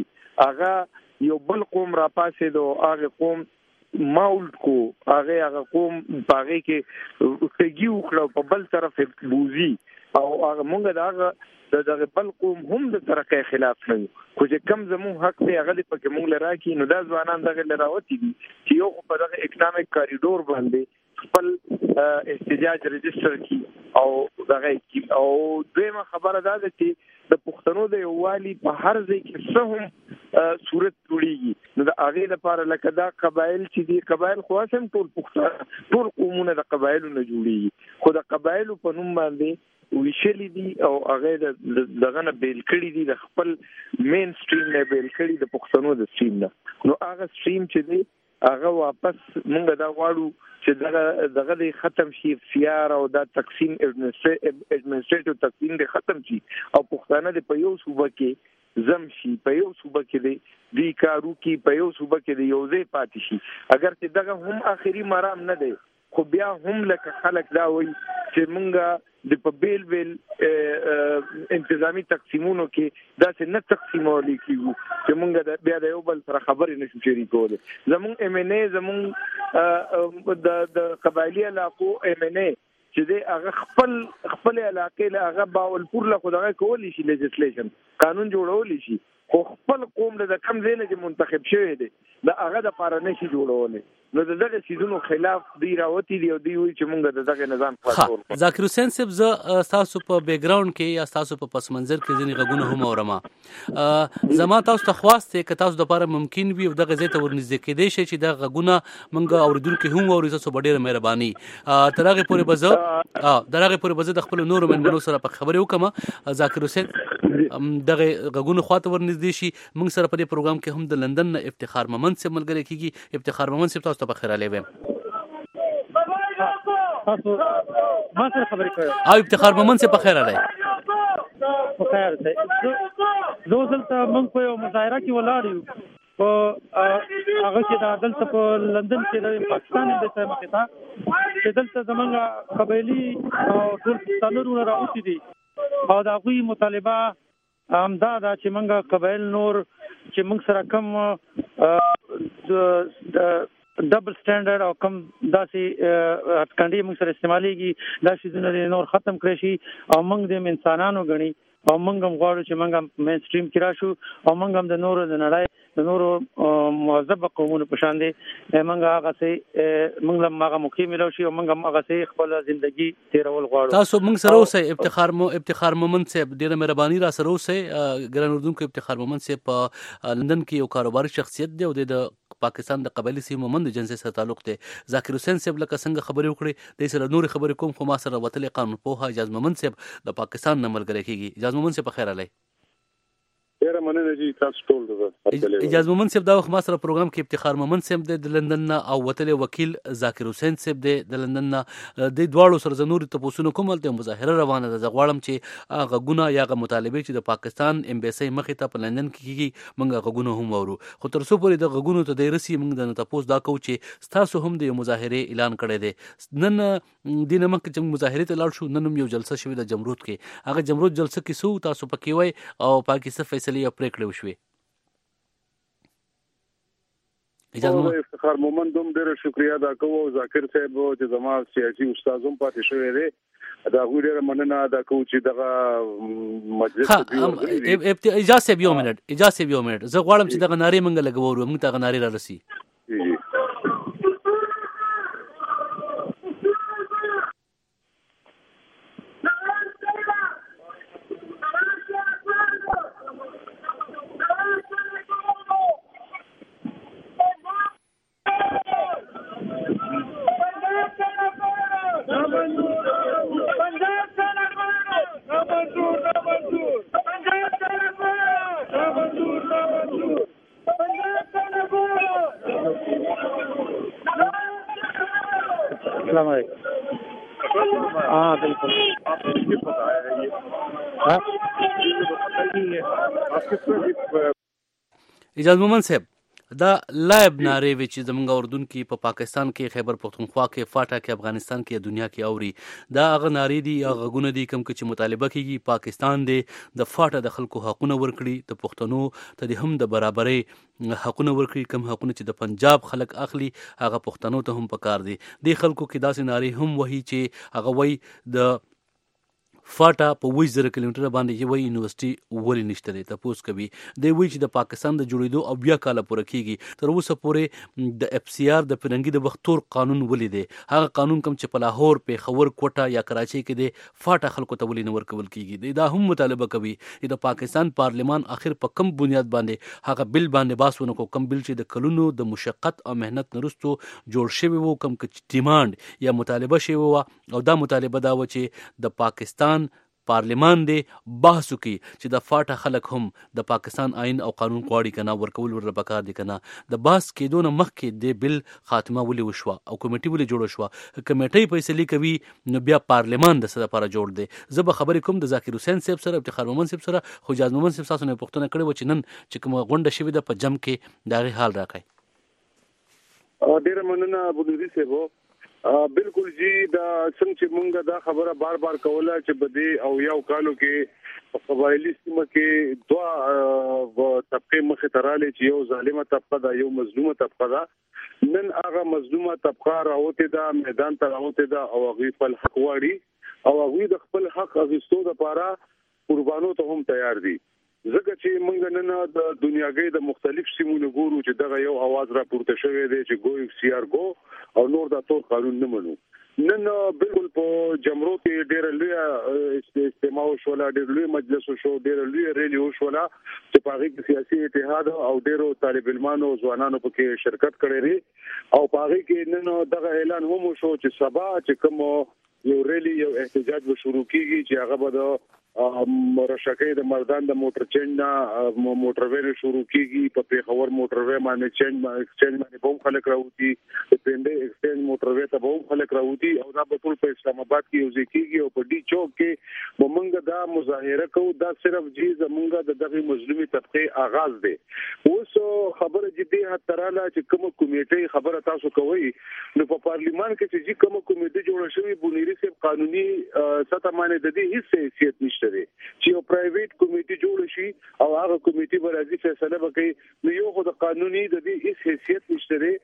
هغه یو بل قوم را پاسې دو هغه قوم ماولت کو هغه هغه قوم باغې کې تګي وکړو په بل طرف بوزي او هغه مونږ دا دغه بل قوم هم د ترقې خلاف نه خو چې کم زمون حق دی هغه په مونږ لراکي نو دا ځوانان دغه لراوتی دي چې یو په دغه اکونومیک کاریډور باندې خپل احتجاج رجستر کی او دغه کی او دویمه خبره ده چې د پښتنو د یووالي په هر ځای کې څه هم صورت جوړیږي نو د هغه لپاره لکه دا قبایل چې دي قبایل خو هم ټول پښتون ټول قومونه د قبایلو نه جوړیږي خو د قبایلو په نوم باندې ویشلی دي او هغه دغه نه بیل کړي دي د خپل مین سټریم نه بیل کړي د پښتنو د سټریم نه نو هغه سټریم چې دی هغه واپس مونږ دا غواړو چې دغه دغه د ختم شي سیار او دا تقسیم اډمنسټریټیو تقسیم د ختم شي او پښتانه د په یو صوبه کې زم شي په یو صوبه کې دی دی کارو کې په یو صوبه کې دی یو ځای پاتې شي اگر چې دغه هم اخري مرام نه دی خو بیا هم لکه خلک دا وایي چې مونږ د په بیل بیل انتظامی تقسیمونو کې دا څه نه تقسیمول کیږي چې مونږ بیا د یو بل سره خبرې نشو شریکول زمون ام ان ای زمون د د قبایلی علاقو ام ان ای چې د هغه خپل خپل علاقې له هغه باولپور له خدای کولی شي لیجسلیشن قانون جوړول شي خو خپل قوم د کم زینه چې منتخب شوی دی دا هغه د پاره نشي جوړول نو دغه سيزونو خلاف دی راوتی دی او دی وی چې مونږ دغه نظام خلاصول. ذاکر حسین صاحب ز تاسو په بیک گراوند کې یا تاسو په پس منظر کې ځینې غږونه هم اورما زما تاسو ته خواسته ک تاسو د لپاره ممکن وي دغه ځای ته ورنږدې کېدې شي چې د غږونه مونږ اوریدونکو هم اوري تاسو ډېره مهرباني ترغه پورې بزه ا درغه پورې بزه د خپل نور منبلو سره په خبرې وکم. ذاکر حسین دغه غږونه خواته ورنږدې شي مونږ سره په دې پروګرام کې هم د لندن افتخار ممن سے ملګری کیږي افتخار ممن سے تاسو ته بخیر علی ویم. تاسو ما سره خبرې کوي او افتخار ممن سے بخیر علی بخیر دی زه دلته مونږ په یو مظاهره کې ولاړ یو په هغه چې د دلته په لندن کې د پاکستان د سیمه کې تا چې دلته زمونږ قبایلی او ټول پښتانه راوتی دي او دا غوي مطالبه هم دا دا چې مونږ قبایل نور چې مونږ سره کم ډبل سټانډرډ او کم داسې هټکندې موږ سره استعمالېږي دا شیزونه نور ختم کړی شي او موږ د انسانانو غني او موږ هم غواړو چې موږ مین سټریم کې راشو او موږ هم د نورو د نړۍ د نورو مهذب قومونو په شان دي موږ هغه سي موږ لم هغه موقع ملو شي او موږ هغه سي خپل ژوندۍ تیرول غواړو. تاسو موږ سره اوسئ. افتخار مو افتخار مومند صاحب ډیره مهرباني را سره اوسئ. ګران اردن کو افتخار مومند صاحب په لندن کې یو کاروباري شخصیت دی او د پاکستان د قبایلی سیمو مومند جنسي سره تعلق دی. ذاکر حسین صاحب لکه څنګه خبرې وکړې د سره نور خبرې کوم خو ما سره وتلې قانون پوها اجاز مومند صاحب د پاکستان نه ملګری کیږي. اجاز مومند صاحب خیر علي. ډیره مننه جی تاسو ټول د اجاز مومند صاحب دا وخت ما سره پروګرام کې افتخار مومند صاحب د لندن نه او وتلې وکیل ذاکر حسین صاحب د لندن نه د دواړو سره زنوري تاسو کوم ته مظاهره روانه ده. زغواړم چې هغه ګونه یا هغه مطالبه چې د پاکستان امبیسي مخې ته په لندن کې کیږي موږ هغه ګونه هم ورو خو تر څو پورې د غغونو ته د رسی موږ د تاسو دا کو چې تاسو هم د مظاهره اعلان کړی دی. نن دینه مخکې چې مظاهره ته لاړ شو نن هم یو جلسه شوې د جمرود کې. هغه جمرود جلسه کې سو تاسو پکې وای او پاکستان فیصله یا پریکړه وشوي. افتخار مومند هم ډېر شکریا ادا کوو. ذاکر صاحب چې زما سیاسي استاد هم پاتې شوی دی دا غوډه مننه ادا کوو چې دغه مجلس دی. اجازه صاحب یو منټ اجازه صاحب یو منټ زه غواړم چې دغه ناری منګه لګورو موږ ته ناری را رسی. السلام علیکم. ہاں بالکل اجاز مومند صاحب دا لایب ناری وی چې زمونږ اردن کې په پاکستان کې خیبر پختونخوا کې فاټا کې افغانستان کې دنیا کې اوري دا هغه ناری دي یا غونه دي کوم چې مطالبه کوي پاکستان دی د فاټا د خلکو حقونه ورکړي د پښتنو ته هم د برابرۍ حقونه ورکړي کوم حقونه چې د پنجاب خلک اخلي هغه پښتنو ته هم پکار دي. د خلکو کې داسې ناری هم وਹੀ چې هغه وای د فاټا په ویش زره کیلومتره باندې یوه یونیورسيټي ولې نشته دی. تاسو کوي د وی چې د پاکستان د جوړېدو او بیا کاله پوره کیږي تر اوسه پورې د اف سی آر د فرنګي د وخت تور قانون ولې دی. هغه قانون کوم چې په لاهور پیښور کوټه یا کراچۍ کې دی فاټا خلکو ته ولې نه ورکول کیږي. دا هم مطالبه کوي چې د پاکستان پارلمان اخر په کم بنیاد باندې هغه بل باندې باسونه کو کم بل چې د کلونو د مشقت او مهنت نرستو جوړ شوی وو کم چې ډیماند یا مطالبه شوی وو او دا مطالبه دا و چې د پاکستان پارلمان دی بحث وکي چې د فاټا خلک هم د پاکستان آئین او قانون غواړي کنه ورکول ور پکار دي کنه د بحث کېدو نه مخکې د بل خاتمه ولې وشوه او کمیټي ولې جوړ شوه. کمیټي فیصله کوي نو بیا پارلمان د سره لپاره جوړ دی. زه به خبرې کوم د ذاکر حسین صاحب سره افتخار مومند صاحب سره خو اجاز مومند صاحب تاسو نه پوښتنه کړې و چې نن چې کوم غونډه شوې ده په جم کې دا غي حال راکای. ډیر مننه ابو نذیر صاحب. بالکل جی دا څنګه چې مونږ دا خبره بار بار کوله چې بده او یو کالو کې په قبایلی سیمه کې دوا طبقه مخه تراله چې یو ظالمه طبقه دا یو مظلومه طبقه دا نن هغه مظلومه طبقه راوته دا میدان ته راوته دا او هغه خپل حق واړي او هغه د خپل حق اغوستو لپاره قربانو ته هم تیار دي. ځکه چې موږ نن د دنیاګۍ د مختلف سیمونو ګورو چې دغه یو आवाज را پورته شوی دی چې ګو سی آر ګو او نور دا ټول قانون نه منو. نن بالکل په جمرو کې ډېر لوی استماع شو لا ډېر لوی مجلس شو ډېر لوی ریلی شو لا چې په هغه کې سیاسي اتحاد او ډېرو طالب علمانو ځوانانو پکې شرکت کړي لري او په هغه کې نن دغه اعلان هم شو چې سبا چې کوم یو ریلی یو احتجاج به شروع کیږي چې هغه به مرشکې د مردان د موټر چینج نه موټر وې شروع کیږي په پیښور موټر وې باندې چینج ایکسچینج باندې بوم خلک راوتی په پنده ایکسچینج موټر وې ته بوم خلک راوتی او دا په ټول په اسلام آباد کې یو ځای کیږي او په ډي چوک کې موږ دا مظاهره کوو دا صرف جی زمونږ د دغه مظلومي طبقه آغاز دی. اوس خبره جدي هتراله چې کوم کمیټه خبره تاسو کوي نو په پارلیمان کې چې کوم کمیټه جوړه شوې بونیری صاحب قانوني سطح باندې د دې هیڅ حیثیت نشته چې یو پرایویټ کمیټه جوړ شي او هغه کمیټه به راځي فیصله وکړي نو یو خو د قانوني د دې هیڅ حیثیت نشته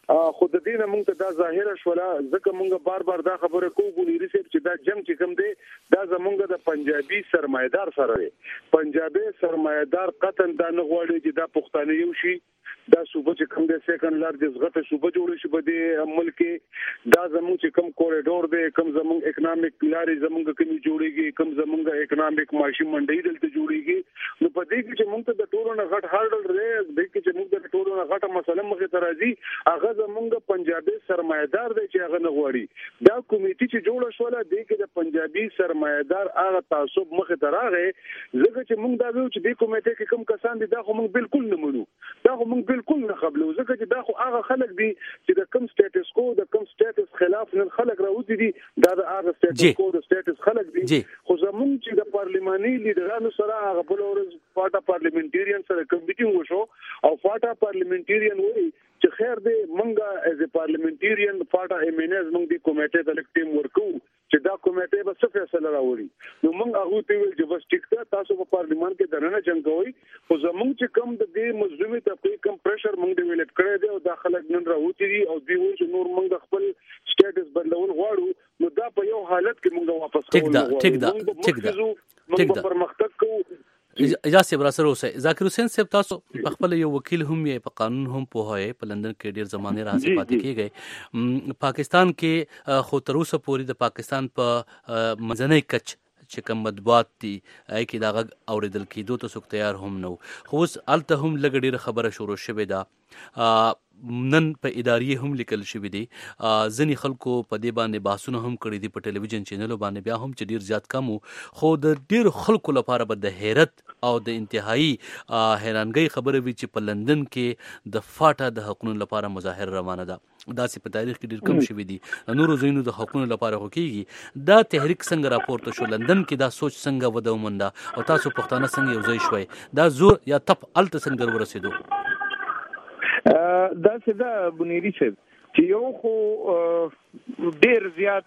خو د دې نه موږ ته دا ظاهره شوله ځکه موږ بار بار دا خبره کوو ګونیری صاحب چې دا جنگ چې کوم دی دا زمونږ د پنجابي سرمایدار سره دی. پنجابي سرمایدار قطن دا نه غواړي چې دا پښتانه یو شي، دا صوبه چې کوم د سیکنډ لارجست غټه صوبه جوړ شي په دې ملک کې. دا زموږ چې کوم کوریډور دی، کوم زموږ اکونومیک لارې زموږ کوم جوړيږي، کوم زموږ اکونومیک معاشي منډي دلته جوړيږي. نو په دې کې چې موږ ته د ټولو نه غټ هارډل دی، د کې چې موږ د ټولو نه غټه مسله مخې ته راځي هغه زموږ پنجابي سرمایدار دی چې هغه نه غواړي. دا کمیټه چې جوړه شوله دی کې د پنجابي سرمایدار هغه تعصب مخې ته راغی ځکه چې موږ دا ویو چې د کمیټه کې کوم کسان دي دا خو موږ بالکل نه منو، دا خو موږ بالکل نه قبلو ځکه چې دا خو هغه خلک دي چې د کم سټیټس کو د کم سټیټس خلاف نن خلک راوځي دي، دا د هغه سټیټس کو د سټیټس خلک دي. خو زمونږ چې د پارلیماني لیډرانو سره هغه بل ورځ فاټا پارلیمنټریان سره کمیټینګ وشو او فاټا پارلیمنټریان وایي چې خیر دې مونږه ایز ا پارلیمنټریان فاټا ایم ان ایز مونږ د کمیټې د لیکټیم ورکو چې دا کمیټه به څه فیصله راوړي. نو مونږ هغه ته ویل چې بس ټیک ده تاسو په پارلیمان کې درنه جنگ کوئ، خو زمونږ چې کم د دې مظلومي طبقه کم پریشر مونږ ډیولپ کړی دی او دا خلک نن راوتی دي او دوی وایي چې نور مونږ خپل سټیټس بدلول غواړو. نو دا په یو حالت کې مونږ واپس کوو. ټیک ده ټیک ده ټیک ده مونږ په پرمختګ کوو. اجازه براسره اوسه. ذاکر حسین صاحب تاسو په خپل یو وکیل هم یې، په قانون هم پوهه په لندن کې ډیر زمانه راځي پاتې کېږي. پاکستان کې خو تر اوسه پورې د پاکستان په منځنۍ کچ چې کوم مطبوعات دي اې کې دا غږ اوریدل کېدو ته څوک تیار هم نه، خو اوس الته هم لږ ډیره خبره شروع شوې ده. نن په ادارې هم لیکل شوی دی، ځینې خلکو په دې باندې بحثونه هم کړي دي په ټلویزیون چینلو باندې، بیا هم چې ډیر زیات کم وو، خو د ډیر خلکو لپاره به د حیرت او د انتهایی حیرانګۍ خبره وي چې په لندن کې د فاټا د حقوقو لپاره مظاهره روانه ده. دا چې په تاریخ کې ډیر کم شوی دي، نورو ځینو د حقوقو لپاره خو کېږي. دا تحریک څنګه راپورته شو لندن کې، دا سوچ څنګه وده ومنده او تاسو پښتانه څنګه یو ځای شوي، دا زور یا تپ الته څنګه ورسېدو؟ دا څه دا بنيري صاحب چې یو خو ډیر زیات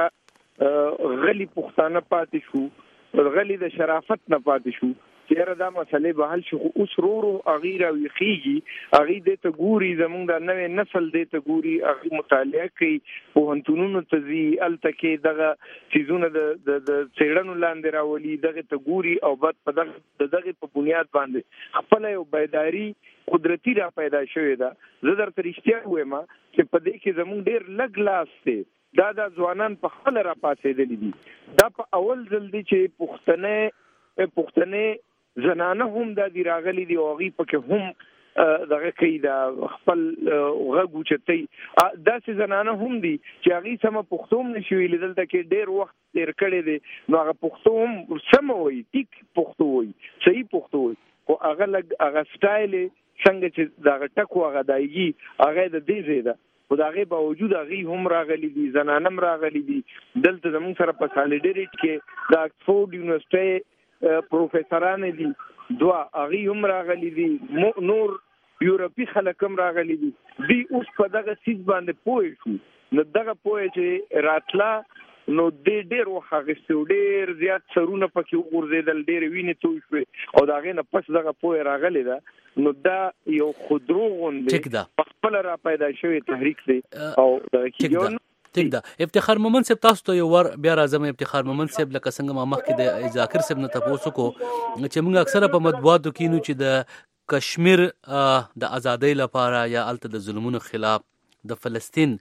لکه غلی پښتانه پاتې شو، غلی د شرافت نه پاتې شو چې دا مسلې به حل شي. خو اوس رورو اغیر او یخیږي اغې د ته ګوري زمونږ د نوې نسل د ته ګوري اغې مطالعه کوي په هنتونونو تزي الته کې دغه چیزونه د د څېړنو لاندې راولي دغه ته ګوري او بعد په دغه دغه په بنیاد باندې خپل یو بیداری قدرتی را پیدا شوې ده. زه درته رښتیا وایم چې په دې کې زمونږ ډیر لږ لاس دی، دا د ځوانان په خپل را پاتېدلي دي. دا په اول ځل دی چې پښتنه پښتنه زنانه هم د دی راغلي دی او غي پکې هم دغه کوي دا خپل غږ چتي داسې زنانه هم دي چې هغه سم پښتوم نشوي لیدل ته کې ډیر وخت تیر کړي دي. نو هغه پښتوم سم وي، ټیک پښتو وي، صحیح پښتو وي، او هغه لګ هغه سټایل څنګه چې دا ټکو هغه دایي هغه د دې زیاده خو دا غي باوجود هغه هم راغلي دي، زنانم راغلي دي. دلته زموږ سره په سالیډریټ کې د اکسفورد یونیورسيټي پروفیسوران دي، دوا هغه هم راغلي دي، نور یورپی خلک هم راغلي دي. دی اوس په دغه سیس باندې پوه شو، نو دغه پوه چې راتلا نو د ډیر وخت ډیر زیات سرونه پکې وګرځیدل، ډیر وینې توی شوې او دا غي نه پس دغه پوه راغلی ده. نو دا یو خودرو غونډه په خپل را پیدا شوی تحریک دی او دا کیون ټیک ده. افتخار مومن صاحب تاسو ته یو ور بیا راځم. افتخار مومن صاحب لکه څنګه ما مخکې د ذاکر صاحب نه تاسو کو چې موږ اکثره په مطبوعاتو کې نو چې د کشمیر د ازادۍ لپاره یا الته د ظلمونو خلاف، د فلسطین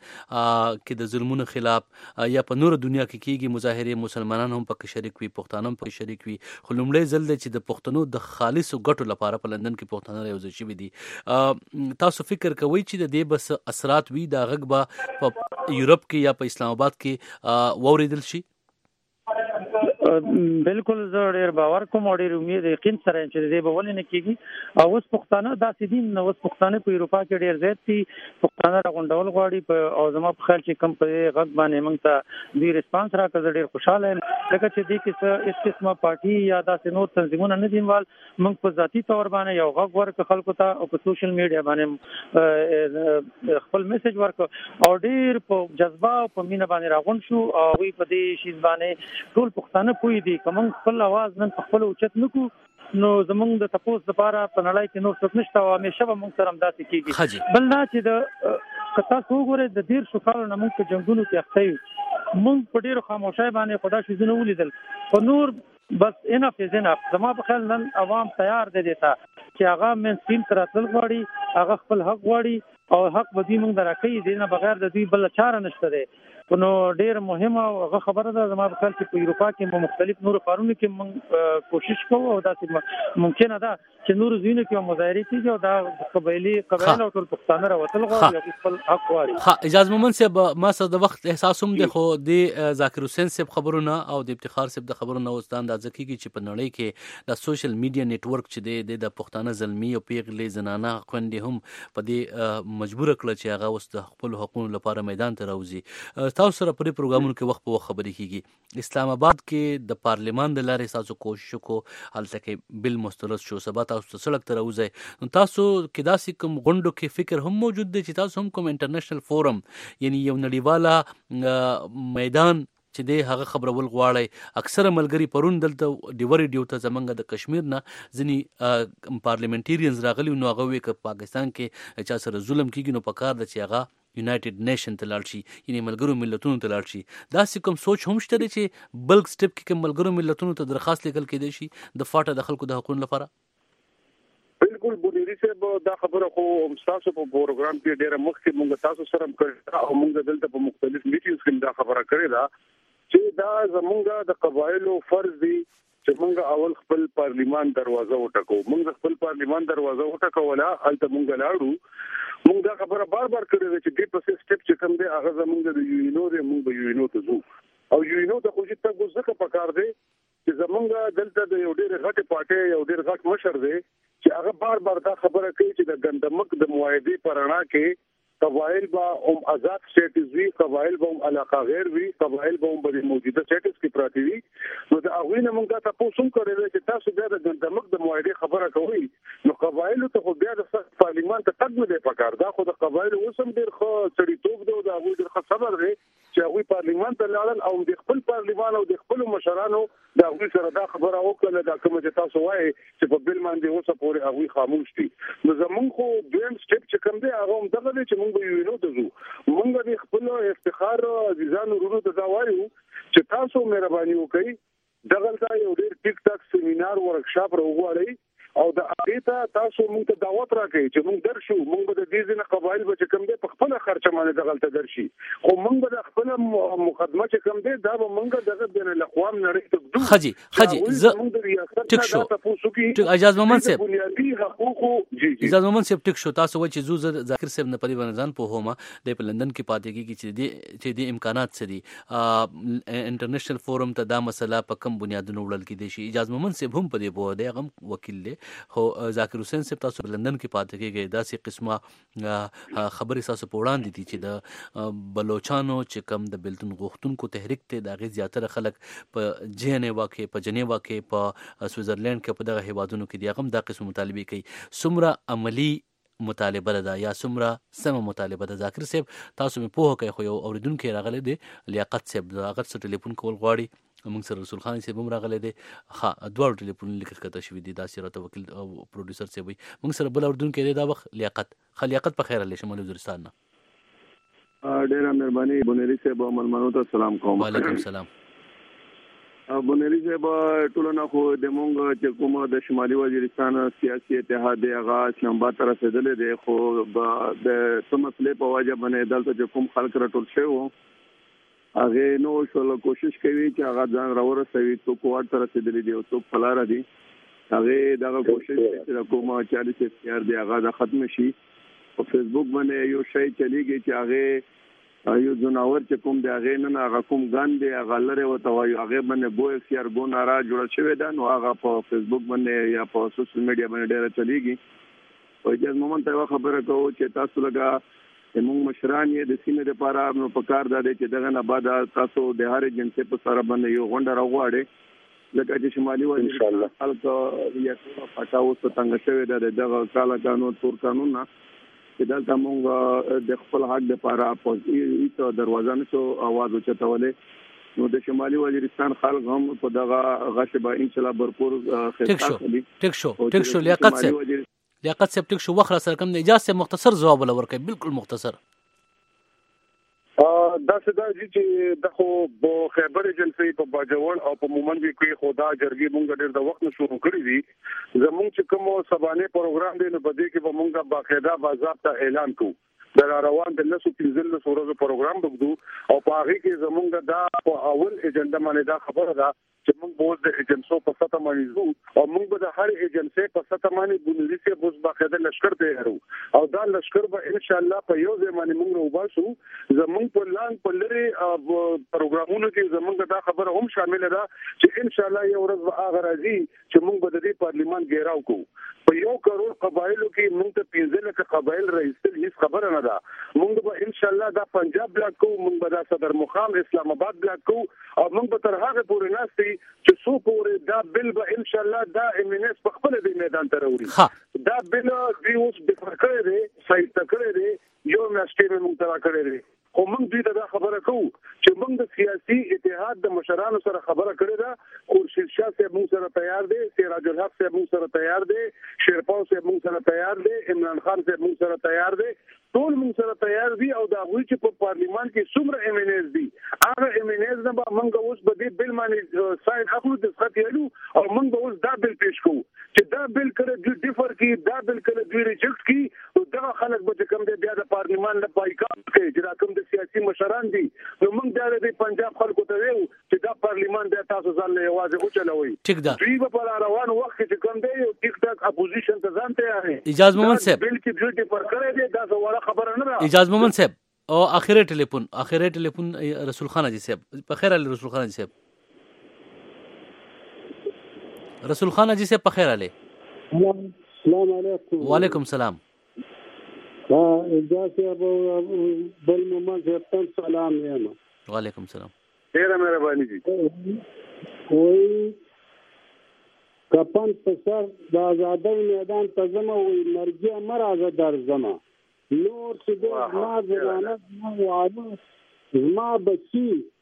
کې د ظلمونو خلاف یا په نور دنیا کې کېږي مظاهره، مسلمانان هم پکې شریک وي، پښتانه هم پکې شریک وي. خو لومړی ځل دی چې د پښتنو د خالصو ګټو لپاره په لندن کې پښتانه یو ځای شوي دي. تاسو فکر کوئ چې د دې بس اثرات وي دا غږ به په یورپ کې یا په اسلام آباد کې واوریدل شي؟ بالکل زه ډیر باور کوم او ډیر امید یقین سره چې دې به ولې نه کیږي. او اوس پښتانه داسې دي، نو اوس پښتانه په اروپا کې ډیر زیات دي، پښتانه راغونډول غواړي په او زما په خیال چې کم په غږ باندې موږ ته دی ریسپانس راکړه ډیر خوشاله یم. لکه چې دې کې څه اس قسمه پارټي یا داسې نور تنظیمونه نه دي انوال، موږ په ذاتی تور باندې یو غږ ورک خلکو ته او په سوشل میډیا باندې خپل میسج ورک او ډیر په جذبه او په مینه باندې راغون شو او وی په دې شی باندې ټول پښتانه پوي دي. کوم خپل आवाज نن خپل اوچت نکو نو زمونږ د تپوس لپاره په نړۍ کې نور څه نشته او همیشه به موږ سره همداسې کیږي. بل دا چې د کته څو غره د ډیر شو کال نه موږ په جنگونو کې اخته یو موږ په ډیر خاموشۍ باندې خدا شي زنه ولیدل په نور بس انا فزنا زما په خیال نن عوام تیار دي دیتا چې هغه من سیم تر تل غواړي هغه خپل حق غواړي او حق به دې موږ درکې دي نه بغیر د دې بل چاره نشته ده نو ډیر مهمه هغه خبره ده زما په خیال چې په اروپا کې مختلف نور قانون کې موږ کوشش کوو او دا ممکنه ده چې نور زینو کې مظاهره کیږي او دا قبایلی قبایل او ټول پښتانه راوتل غواړي خپل حق غواړي. ها اجازه مومن صاحب ما سره د وخت احساس هم د خو د ذاکر حسین صاحب خبرونه او د افتخار صاحب د خبرونه وستان د ځکه چې په نړۍ کې د سوشل میډیا نتورک چې د د پښتانه زلمی او پیغلې زنانه خوندې هم په دې مجبور کړل چې هغه وست خپل حقوقو لپاره میدان ته راوځي. تاسو سره په پروګرامونو کې وخت په وخت خبرې کیږي. اسلام آباد کې د پارلیمان د لارې تاسو کوشش وکړو هلته کې بل مسترد شو سبا تاسو ته سړک ته راوځي نو تاسو کې داسې کوم غونډو کې فکر هم موجود دی چې تاسو هم کوم انټرنیشنل فورم یعنی یو نړیواله میدان چې د هغه خبرول غواړي اکثره ملګری پرون دلته ډیوري ډیو ته زمونږ د کشمیر نه ځنی پارلیمنټریانز راغلي نو هغه وی ک پاکستان کې چا سره ظلم کیږي نو پکار د چې هغه یونایټډ نیشن ته لاړ شي یعنی ملګرو ملتونو ته لاړ شي. داسې کوم سوچ هم شته چې بلک سټپ کې کوم ملګرو ملتونو ته درخواست لیکل کېدای شي د فاټه د خلکو د حقوقو لپاره. بالکل بونیری صاحب دا خبره خو تاسو په پروګرام کې ډیره مخکې موږ تاسو سره کړه او موږ دلته په مختلف میټینګز کې دا خبره کړې ده چې دا زمونږ د قبایلو فرض دی چې موږ اول خپل پارلیمان دروازه وټکو. موږ خپل پارلیمان دروازه وټکوله هلته موږ لاړو موږ دا خبره بار بار کړې ده چې دې پسې سټپ چې کوم دی هغه زمونږ د یونینو دی موږ به یونینو ته ځو او یونینو ته خو چې تاسو ځکه پکار دی چې زمونږ دلته د یو ډېر غټ پارټي یو ډېر غټ مشر دی چې هغه بار بار دا خبره کوي چې د ګندمک د معاهدې پرانا کې قبایل با هم آزاد سټیټس وی قبایل با هم علاقه غیر وی قبایل با هم په موجوده سټیټس کې پراتی وی نو دا هغه نه موږ تاسو په څوم کړی چې تاسو بیا د ګندمک د معاهدې خبره کوي نو قبایل ته خو بیا د پارلیمان ته تګ نه دی پکار دا خو د قبایل اوسم ډیر خو سړی توپ دی دا هغه ډیر خبر دی چې هغه پارلیمان ته لاړل او د خپل پارلیمان او د خپل مشرانو دا هغه سره دا خبره وکړه دا کوم چې تاسو وایي چې په بل باندې اوسه پورې هغه خاموش دي نو زمونږ خو دویم سټپ چې کوم دی هغه هم دغه چې موږ یو نو ته زو موږ د خپل افتخار عزیزانو ورونو ته دا وایو چې تاسو مهرباني وکړئ دغه یو ډېر ټیک ټاک سیمینار ورکشاپ راوغواړئ او د هغه ته تاسو موږ ته دعوت راکړئ چې موږ درشو موږ به د دې ځینې قبایل به چې کوم دی په خپل خرچه باندې دغه ته درشي خو موږ به د خپل مقدمه چې کوم دی دا به موږ دغه بین الاقوام نړۍ ته دوه خجي خجي ز ټیک شو ټیک اجازه مومن صاحب بنیادی حقوق جی جی اجازه مومن صاحب ټیک شو تاسو وایي چې زو ذاکر صاحب نه پدی باندې ځان په هومه د په لندن کې پاتې کیږي چې د چې د امکانات سدي انټرنیشنل فورم ته دا مسله په کم بنیادونو وړل کېدای شي. اجازه مومن صاحب هم پدی بو دی غم وکیل له خو ذاکر حسین صاحب تاسو په لندن کې پاتې کېږئ داسې قسمه خبرې تاسو په وړاندې دي چې د بلوچانو چې کم د بلتون غوښتونکو تحریک ته د هغې زیاتره خلک په جنیوا کې په جنیوا کې په سویزرلینډ کې په دغه هیوادونو کې دي هغه هم دا قسم مطالبې کوي. څومره عملي مطالبه ده یا څومره سمه مطالبه ده ذاکر صاحب تاسو مې پوهه کوي خو یو اوریدونکی راغلی دی لیاقت صاحب د هغه سره ټلیفون کول غواړي موږ سره رسول خان صاحب هم راغلی دی ها دوه ټلیفون لیکل کته شوی دی داسې راته وکیل او پروډوسر صاحب موږ سره بل اوریدونکی دی دا وخت لیاقت خلیاقت په خیر الله شمال وزیرستان نه ډیره مهرباني بونری صاحب ملمنو ته سلام کوم. وعلیکم السلام. بونری صاحب ټول نه خو د مونږ چې کومه د شمالي وزیرستان سیاسي اتحاد هغه اسلام آباد ته رسیدلې دی خو د څه مسلې په وجه باندې دلته چې کوم خلک راټول شوی هغه نو شول کوشش کوي چې هغه ځان راورسوي تو کوټ تر رسیدلې دی او تو فلاره دي هغه دا کوشش کوي چې کومه چالیس اختیار دی هغه د ختم شي په فیسبوک باندې یو شی چلیږي چې هغه یو جناور چې کوم دی هغه نه هغه کوم ګان دی هغه لره وته وایي هغه باندې بو اختیار ګو نارا جوړ شوی دا نو هغه په فیسبوک باندې یا په سوشل میډیا باندې ډېر چلیږي او اجازه مومن ته خبره کوو چې تاسو لگا موږ مشران یې د سینې لپاره نو پکار دا دی چې دغه نه بعد تاسو د هر جنسي په سره باندې یو غونډه راغواړي لکه چې شمالي وزیرستان خلک یا پټاو څخه څنګه شوی دا دغه کاله قانون تور قانون نه چې دلته موږ د خپل حق لپاره په ایته دروازه نشو आवाज اوچتولې نو د شمالي وزیرستان خلک هم په دغه غشبه ان شاء الله برپور خدمت کوي. ټیک شو ټیک شو لیاقت صاحب لیاقت صاحب ټیک شو وخت را سره کوم اجازه مختصر جواب ولور کوي بالکل مختصر. دا څه دا چې د خو په خیبر ایجنسی په باجوړ او په مومند کې خدا جرګي مونږ ډېر د وخت نه شروع کړی دي زمونږ چې کوم سبانه پروګرام دی نو په دې کې به مونږه باقاعده باضابطه اعلان کوو د روان د لسو پنځل ورځې پروګرام وګړو او په هغه کې زمونږ دا په اول ایجنډا باندې دا خبره ده چې موږ به د ایجنسو په سطح باندې زو او موږ به د هر ایجنسی په سطح باندې بنوري سي بوز باقاعده لشکر دی او دا لشکر به ان شاء الله په یو ځای باندې موږ وباسو زمونږ په لان په لري پروګرامونو کې زمونږ دا خبره هم شامل ده چې ان شاء الله یو ورځ به هغه راځي چې موږ به د دې پارلیمان ګیراو کوو په یو کروڑ قبایلو کې موږ ته پنځه لک قبایل رئیسل هیڅ خبره نه ده موږ به ان شاء الله دا پنجاب بلاک کوو موږ به دا صدر مقام اسلام آباد بلاک کوو او موږ به تر هغه پورې ناشتي چې څو پورې دا بل به ان شاء الله دا امنیت په خپل د میدان ته راوړي دا بل دی اوس د فرقې دی سایت کړی دی یو میاشتې موږ ترا کړی دی خو موږ دوی ته دا خبره کوو چې موږ د سیاسي اتحاد د مشرانو سره خبره کړې ده خورشید شاه صاحب موږ سره تیار دی سراج الحق صاحب موږ سره تیار دی شیرپاو صاحب موږ سره تیار دی عمران خان صاحب موږ سره تیار دی ټول موږ سره تیار دي او دا وی چې په پارلیمان کې څومره امنیز دي هغه امنیز نه به موږ اوس به دې بل باندې ساين اخلو د ښه یالو او موږ به اوس دا بل پیش کوو چې دا بل کړه د ډیفر کې دا بل کړه د ریجکټ کې او دا خلک به کوم دی بیا د پارلیمان نه بایکاټ کوي چې دا کوم د سیاسي مشران دي نو موږ دا د پنجاب خلکو ته ویو چې دا پارلیمان د تاسو ځان له یوازې او چلوي ټیک ده دوی په روان وخت کې کوم دی یو ټیک ټاک اپوزیشن ته ځان ته یاري اجازه مومن صاحب بل کې د ډیفر کړی دی دا څه خبره نه ده اجازه مومن صاحب او اخیری ټلیفون اخیری ټلیفون رسول خان حاجی صاحب په خیر علي رسول خان حاجی صاحب رسول خان حاجی صاحب په خیر علي السلام علیکم وعلیکم السلام ها اجازه ابو بل مومن صاحب سلام یم وعلیکم السلام ډیره مهرباني دي وای کپن په سر د آزادۍ میدان ته زما وای مرګه مرزه در زما نور چې د ما زمانه ما وعده زما بچي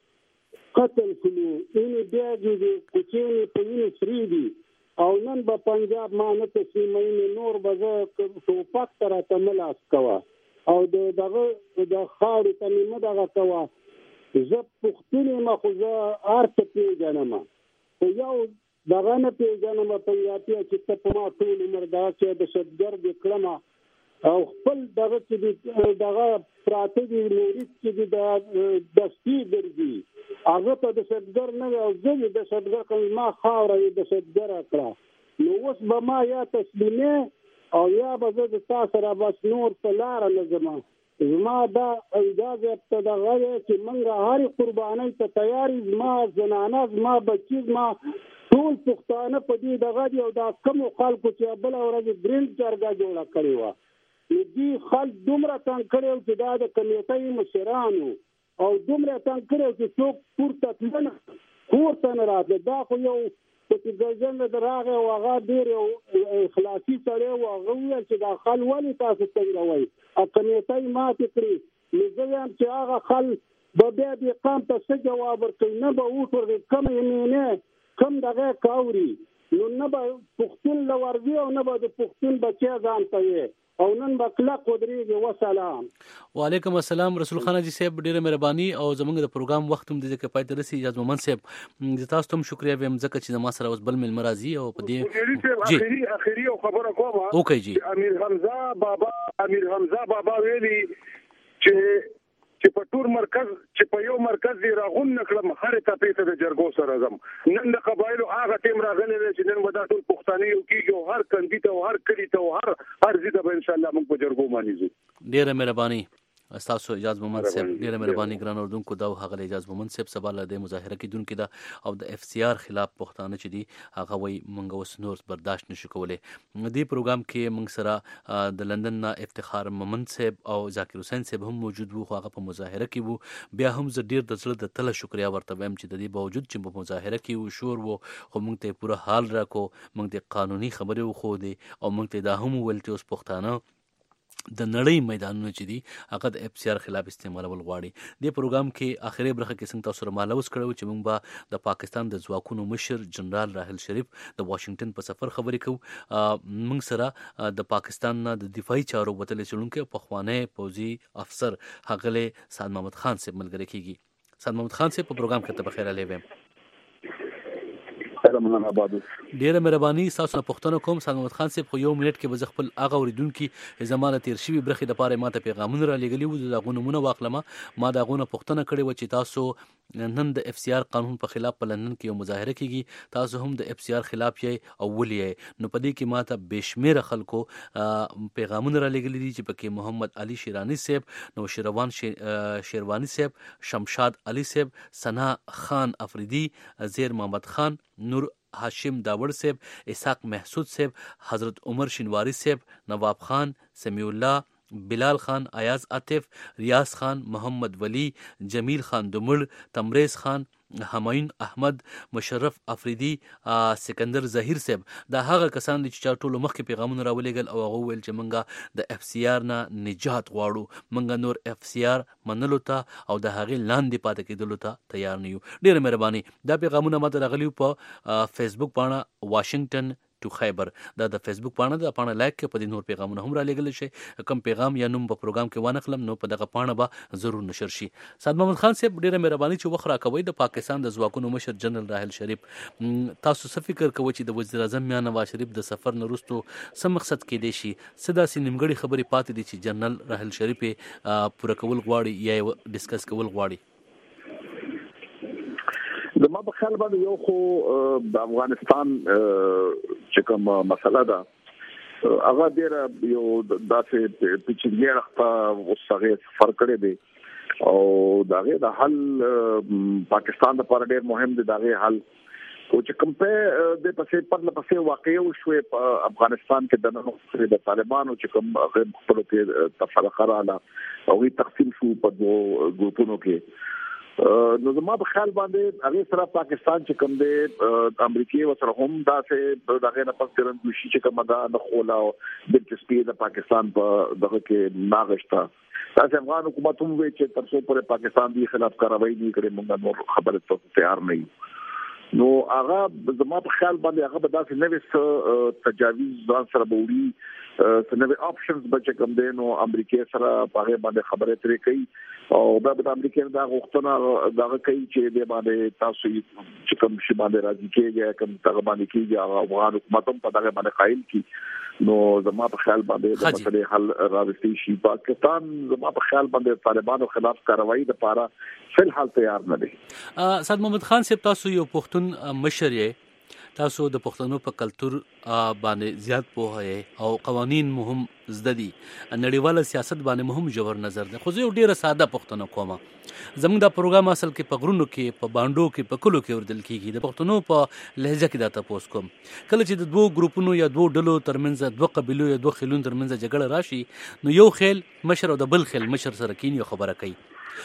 قتل کړو ان بیا دې کوچینه په وینې سری دي او نن په پنجاب ما نه تسلیمین نور به ټوپک تر تملاس کوا او د دغه د خاورې تمه دغه کوا زه پختونی مخوزه ارت پیژنم خو یو دغه نه پیژنم په یاتیا چې ته په ما ټول عمر دا چې د شدګر د کلمه او خپل دغه چې دغه پراته دي نوري چې د دستی درځي هغه په د شدګر نه او زه د شدګر کوم ما خاورې د شدګر کړه نو اوس به ما یا تسلیمه او یا به زه د تاسو را بس نور په لار نه زما زما دا اجازه ابتداغه چې منګه هر قرباني ته تیاری زما زنانه زما بچی زما ټول پښتانه په دې دغه دی او دا کوم خلکو چې بل ورځ ګرین چرګه جوړه کړی و دې خلک دومره تنګ کړو چې دا د کمیټې مشرانو او دومره تنګ کړو چې څوک پورته تلنه پورته نه راځي دا خو یو چې ګرځنده دراغه او هغه ډیر اخلاصي سره او هغه چې دا خل ولې تاسو تنګوي ا کمیټې ماته کړی نزدیم چې هغه خل به بیا دې قام ته څه جواب ورکړي نه به وټور کم یې نه کم دغه کاوري نو نه به پښتون لوردی او نه به د پښتون بچي ځان ته او نن بکلا قدرېږي وسلام وعلیکم السلام رسول خان حاجی صاحب ډیره مهرباني او زمونږ د پروګرام وخت هم د ځکه پای ته رسي اجازه مومن صاحب د تاسو ته شکریا ویم ځکه چې ما سره اوس بل مل مرضی او په دې جی اخیری اخیری خبره کومه اوکې جی امیر حمزه بابا امیر حمزه بابا ویلي چې چې په ټول مرکز چې په یو مرکز دی راغون نکړم هر ته په د جرګو سره زم نن د قبایلو هغه تیم راغلي چې نن ودا ټول پښتانه یو کیږي هر کندی ته هر کلی ته هر هر ځای ته ان شاء الله موږ په جرګو باندې ځو ډیره مهرباني استاسو اجازه مومن صاحب ډیره مهرباني ګران اردوونکو دا هغه اجازه مومن صاحب سبا له د مظاهره کیدونکو دا او د اف سی آر خلاف پښتانه چې دي هغه وای مونږ اوس نور برداشت نشو کولای دې پروګرام کې مونږ سره د لندن نه افتخار مومن صاحب او ذاکر حسین صاحب هم موجود وو هغه په مظاهره کې وو بیا هم زه ډیر د زړه د تله شکریا ورته وایم چې د دې باوجود چې په مظاهره کې وو شور وو خو مونږ ته پوره حال راکو مونږ ته قانوني خبره وو خو دي او مونږ ته دا هم ولته اوس پښتانه د نړۍ میدانونه چې دي هغه د اف سی آر خلاف استعمالول غواړي. د پروګرام کې اخري برخه کې څنګه تاسو سره مالوس کړو چې موږ به د پاکستان د ځواکونو مشر جنرال راحل شریف د واشنگټن په سفر خبرې کوو. موږ سره د پاکستان نه د دفاعي چارو وتلې څېړونکی پخوانی پوځي افسر ښاغلی سعد محمد خان صاحب ملګری کیږي. سعد محمد خان صاحب په پروګرام کې ته بخیر علی ویم. ډیره مهرباني تاسو نه پوښتنه کوم سعد محمد خان صاحب خو یو منټ کې به خپل هغه اوریدونکي زمانه تیر شوي برخې د پاره ماته پیغامونه را لېږلي وو د هغو نومونه واخلم. ما د هغو نه پوښتنه کړې وه چې تاسو نن د اف سی آر قانون په خلاف په لندن کې یو مظاهره کیږي، تاسو هم د اف سی آر خلاف یې او ولې یې، نو په دې کې ماته بې شمېره خلکو پیغامونه را لېږلي دي چې پکې محمد علي شیراني صاحب، نوشیروان شیرواني صاحب، شمشاد علي صاحب، ثنا خان افریدي، زیر محمد خان، نور هاشم داوړ صاحب، اسحاق محسود صاحب، حضرت عمر شینواری صاحب، نواب خان، سمیع الله، بلال خان، ایاز عاطف، ریاض خان، محمد ولی، جمیل خان دمړ، تمریز خان، همایون احمد، مشرف افریدي، سکندر ظهیر صاحب. دا هغه کسان دي چې چا ټولو مخکې پیغامونه راولېږل او هغه وویل چې موږ د اف سی آر نه نجات غواړو، موږ نور اف سی آر منلو ته او د هغې لاندې پاتې کېدلو ته تیار نه یو. ډېره مهرباني. دا پیغامونه ماته راغلي په فیسبوک پاڼه واشنگټن ټو خیبر، دا د فیسبوک پاڼه ده، پاڼه لایک کړئ، په دې نور پیغامونه هم را لېږلی شي. کم پیغام یا نوم په پروګرام کې وانخلم نو په دغه پاڼه به ضرور نشر شي. سعد محمد خان صاحب ډېره مهرباني چې وخت راکوئ. د پاکستان د ځواکونو مشر جنرال راحل شریف، تاسو څه فکر کوئ چې د وزیر اعظم میاں نواز شریف د سفر نه وروستو څه مقصد کیدی شي؟ څه داسې نیمګړې خبرې پاتې دي چې جنرال راحل شریف یې پوره کول غواړي یا یې ډسکس کول غواړي؟ زما په خیال باندې یو خو د افغانستان چې کوم مسله ده هغه ډېره یو داسې پیچیدګي اړخته اوس هغې سفر کړی دی او د هغې د حل پاکستان دپاره ډېر مهم دی. د هغې حل خو چې کوم په د پسې پرله پسې واقع وشوې په افغانستان کې د نن د طالبانو چې کوم هغې خپلو کې تفرقه راغله او هغوی تقسیم شو په دوو ګروپونو کې، نو زما په خیال باندې هغې سره پاکستان چې کوم دی امریکې ورسره هم داسې د هغې نه پس ګرندوشي چې کومه ده نښوله او دلچسپي د پاکستان په دغه کې ناغشته. داسې افغان حکومت هم وایي چې تر څو پورې پاکستان دې خلاف کاروایي نه کړې موږ نور خبرې ته تیار نه یو. نو هغه زما په خیال باندې هغه به داسې نوې تجاویز ځان سره به وړي، څه نوې آپشنز به چې کوم دی نو امریکې سره په هغې باندې خبرې ترې کوي او بیا به د امریکې دا غوښتنه دغه کوي چې دې باندې تاسو چې کوم شي باندې راضي کېږئ، کوم دغه باندې کېږي هغه افغان حکومت هم په دغه باندې قایل کړي. نو زما په خیال باندې د مسلې حل راوستي شي. پاکستان زما په خیال باندې طالبانو خلاف کاروایي دپاره فی الحال تیار نه دی. سعد محمد خان صاحب، تاسو یو پښتون مشر یې، تاسو د پښتنو په کلتور باندې زیات پوهه یې او قوانین مهم زده دي، نړیواله سیاست باندې مهم ژور نظر دی. خو زه یو ډېره ساده پوښتنه کوم. زموږ دا پروګرام اصل کې په غرونو کې، په بانډو کې، په کلو کې اورېدل کېږي. د پښتنو په لهجه کې دا تپوس کوم، کله چې د دوو ګروپونو یا دوو ډلو ترمنځ، دوه قبیلو یا دوه خیلونو ترمنځ جګړه راشي، نو یو خیل مشر او د بل خیل مشر سره کینی او خبره کوي.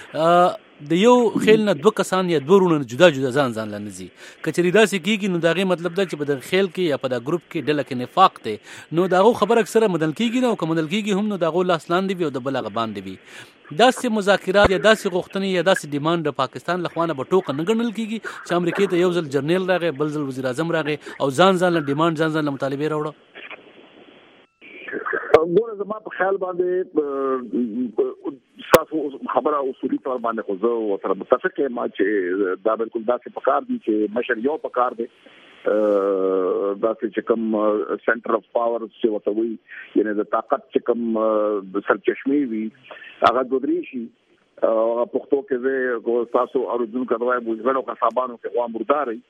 د یو خیل نه دوه کسان یا دوه ورونه جدا جدا ځان ځان لنځي. کچري داسې کیږي نو دا غي مطلب دا چې په دغه خیل کې یا په دغه ګروپ کې ډله کې نفاق دی، نو داغه خبره اکثره مدل کیږي نو کوم مدل کیږي هم نو داغه لاس لاندې وي او د بل غ باندې وي. داسې مذاکرات یا داسې غوښتنې یا داسې ډیماند د پاکستان لخوانه په ټوکه نه ګڼل کیږي چې امریکا ته یو ځل جرنیل راغی، بل ځل وزیر اعظم راغی او ځان ځان له ډیماند ځان ځان له مطالبه راوړه. ګوره زما په خیال باندې تاسو خبره اصولي تور باندې خو زه ورسره متفق یم چې دا بالکل داسې پکار دي چې مشر یو پکار دی، داسې چې کوم سنټر اف پاور چې ورته وایي، یعنې د طاقت چې کوم سرچشمې وي هغه دوه درې شي. پښتو کې زه تاسو اورېدونکو ته وایم بزګرو قصابانو کې خوا مردارئ،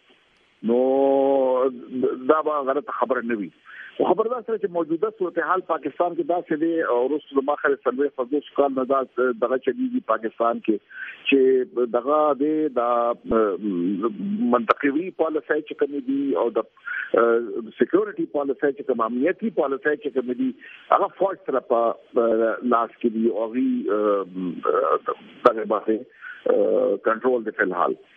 نو دا به غلطه خبره نه وي. خو خبردار سره چې موجوده صورتحال پاکستان کې داسې دی او وروسته د ماخر څلوېښت پنځوس کال نه دا دغه چلېږي پاکستان کې چې دغه دی د منطقوي پالیسۍ چې کومې دي او د سکیورټي پالیسۍ چې کوم امنیتي پالیسۍ چې کومې دي هغه فوج سره په لاس کې دي او هغوی دغه باندې کنټرول دی فی الحال.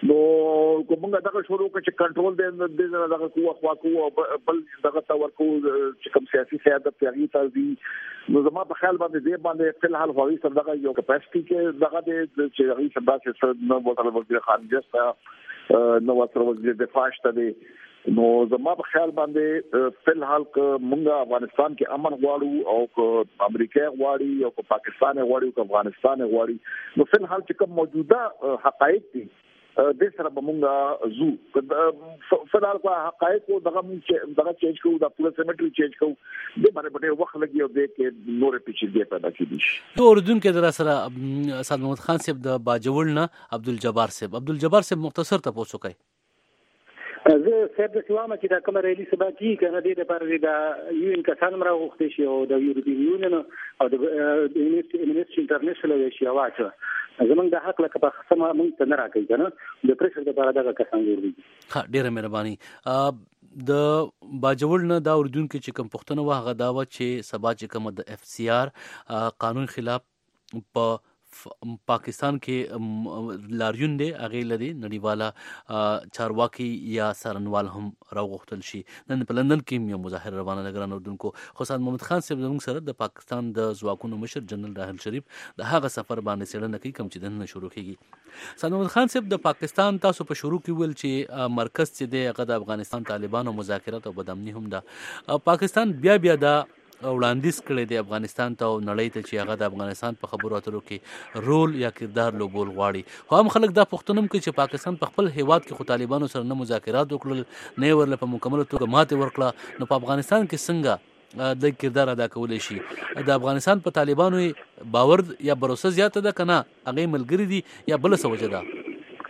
نو کومه دغه شروع کړ چې کنټرول دې دې دغه قوه خوا قوه بل دغه تور کو چې کوم سیاسي قیادت پیغی تازي نو زما په خیال باندې دې باندې په الحال هوایي سره دغه یو کپاسټي کې دغه دې چې هغه سبا چې نو بوتل وزیر خارجه سره نو وسره وزیر دفاع شته نو زما په خیال باندې په الحال ک مونږه افغانستان کې امن غواړو او ک امریکا غواړي او ک پاکستان غواړي او ک افغانستان غواړي نو په الحال چې کوم موجوده حقایق دي د سره بمونګه زو فدار کو حقایق او دغه چې دغه چینج کو د پولیس سیمټری چینج کو د باندې باندې وخت لګي او د کې نور پیچیدګي پیدا کیږي تو اردن کې در سره اسد محمد خان صاحب د باجوړ نه عبدالجبار صاحب عبدالجبار صاحب مختصر تاسو کوي زه سید سلام چې دا کوم ریلی سبا کی کنه د لپاره د یو ان کسان مرا وخت شي او د یورپین یونین او د امنیستي انټرنیشنل شي واچو زمونږ د حق لکه په سم مونږ ته نه راکې کنه د پریشر د لپاره دا کسان جوړوي ها ډیره مهرباني د باجوړ نه دا اردن کې چې کوم پښتنه واه غداوه چې سبا چې کوم د اف سی آر قانون خلاف په پاکستان کې لاریون دی هغه لدی نړیواله چارواکي یا سرنوال هم راغوښتل شي نن په لندن کې یو مظاهره روانه لګران اردوونکو حسین محمد خان صاحب زموږ سره د پاکستان د ځواکونو مشر جنرال راحل شریف د هغه سفر باندې څېړنه کوي کوم چې دنه شروع کیږي حسین محمد خان صاحب د پاکستان تاسو په شروع کې ویل چې مرکز چې دی هغه د افغانستان طالبانو مذاکرات او بدامني هم ده پاکستان بیا بیا دا وړاندیز کړی دی افغانستان ته او نړۍ ته چې هغه د افغانستان په خبرو اترو کې رول یا کردار لوبول غواړي خو هم خلک دا پوښتنه کوي چې پاکستان په خپل هیواد کې خو طالبانو سره نه مذاکرات وکړل نه ورله په مکمل توګه ماته ورکړه نو په افغانستان کې څنګه د کردار ادا کولای شي د افغانستان په طالبانو باور یا باور زیاته ده کنه هغه ملګری دي یا بل څه وجه ده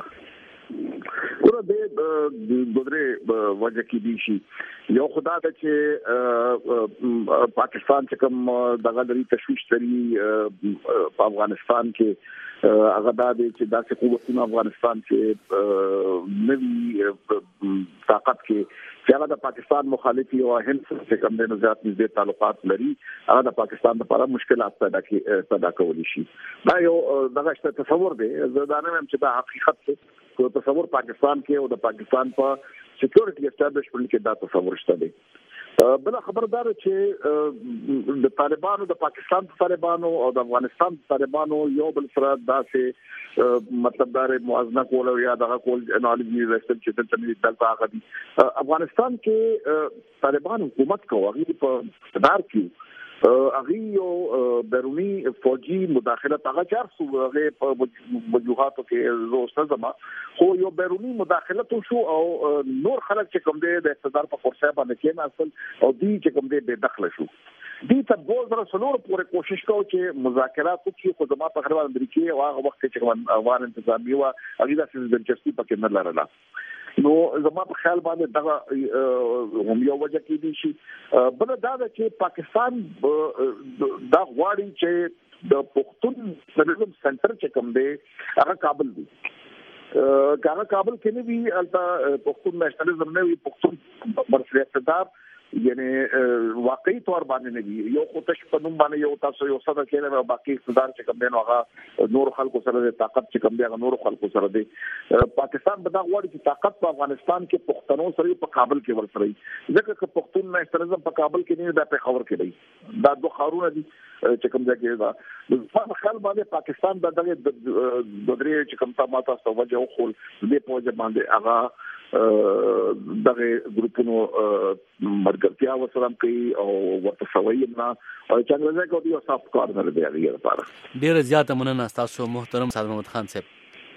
د دوره وجه کې دي شي یو خدا ته چې پاکستان چې کوم دغه د تشویش لري په افغانستان کې هغه د چې داسې قوتونه افغانستان کې نوي طاقت کې چې هغه د پاکستان مخالفي او هند سره کوم د نزاعت نږدې تعلقات لري هغه د پاکستان لپاره مشکلات پیدا کی پیدا کولی شي دا یو دغه تصور دی زه دا نه وایم چې دا حقیقت دی کو تصور پاکستان کې او د پاکستان په سکیورټي اسټابلیشمنت کې دا تصور شته دی بل خبردار چې د طالبانو د پاکستان طالبانو او د افغانستان طالبانو یو بل سره داسې مطلب دار موازنه کول او یا دغه کول انالیز ریسرچ چې د دلته غدي افغانستان کې طالبان حکومت کوي په صدر کې اغي یو بیرونی فوجي مداخلت هغه چار سو هغه په وجوهاتو کې زوسته زما خو یو بیرونی مداخلت شو او نور خلک چې کوم دي د اقتدار په فرصه باندې کې اصل او دی چې کوم دي به داخله شو دي ته دوه زره څلور پورې کوشش کوي چې مذاکرات وکړي خو زما په خبره امریکای او هغه وخت چې افغان انتظامی و هغه د دلچسپي پکې نه لرله نو زما په خیال باندې دغه هم یو وجه کې دي شي بل دا چې پاکستان دا غواړي چې د پښتون سرزم سنټر چې کوم دی هغه کابل دی هغه کابل کې نه وی البته پښتون نېشنلزم نه وی پښتون مرسي اقتدار یعنی واقعي تور باندې نه دی یو خوتش په نوم باندې یو تاسو یو څه کېله او باقي اقتدار چې کوم دی نو هغه نور خلکو سره د طاقت چې کوم دی هغه نور خلکو سره دی پاکستان به دا غواړي چې طاقت په افغانستان کې پښتنو سره په کابل کې ورسره ځکه چې پښتون نېشنلزم په کابل کې نه دی په خبر کې دی دا دوه خارونه دي چې کوم ځای کې دا په خیال باندې پاکستان د دغه د درې چې کوم تاسو تاسو وجه خو دې په وجه باندې هغه دغه ګروپونو مرګتیا وسلام کوي او ورته سوي نه او څنګه ځکه دوی صاف کار نه لري هغه لپاره ډیر زیاته مننه تاسو محترم سید محمد خان صاحب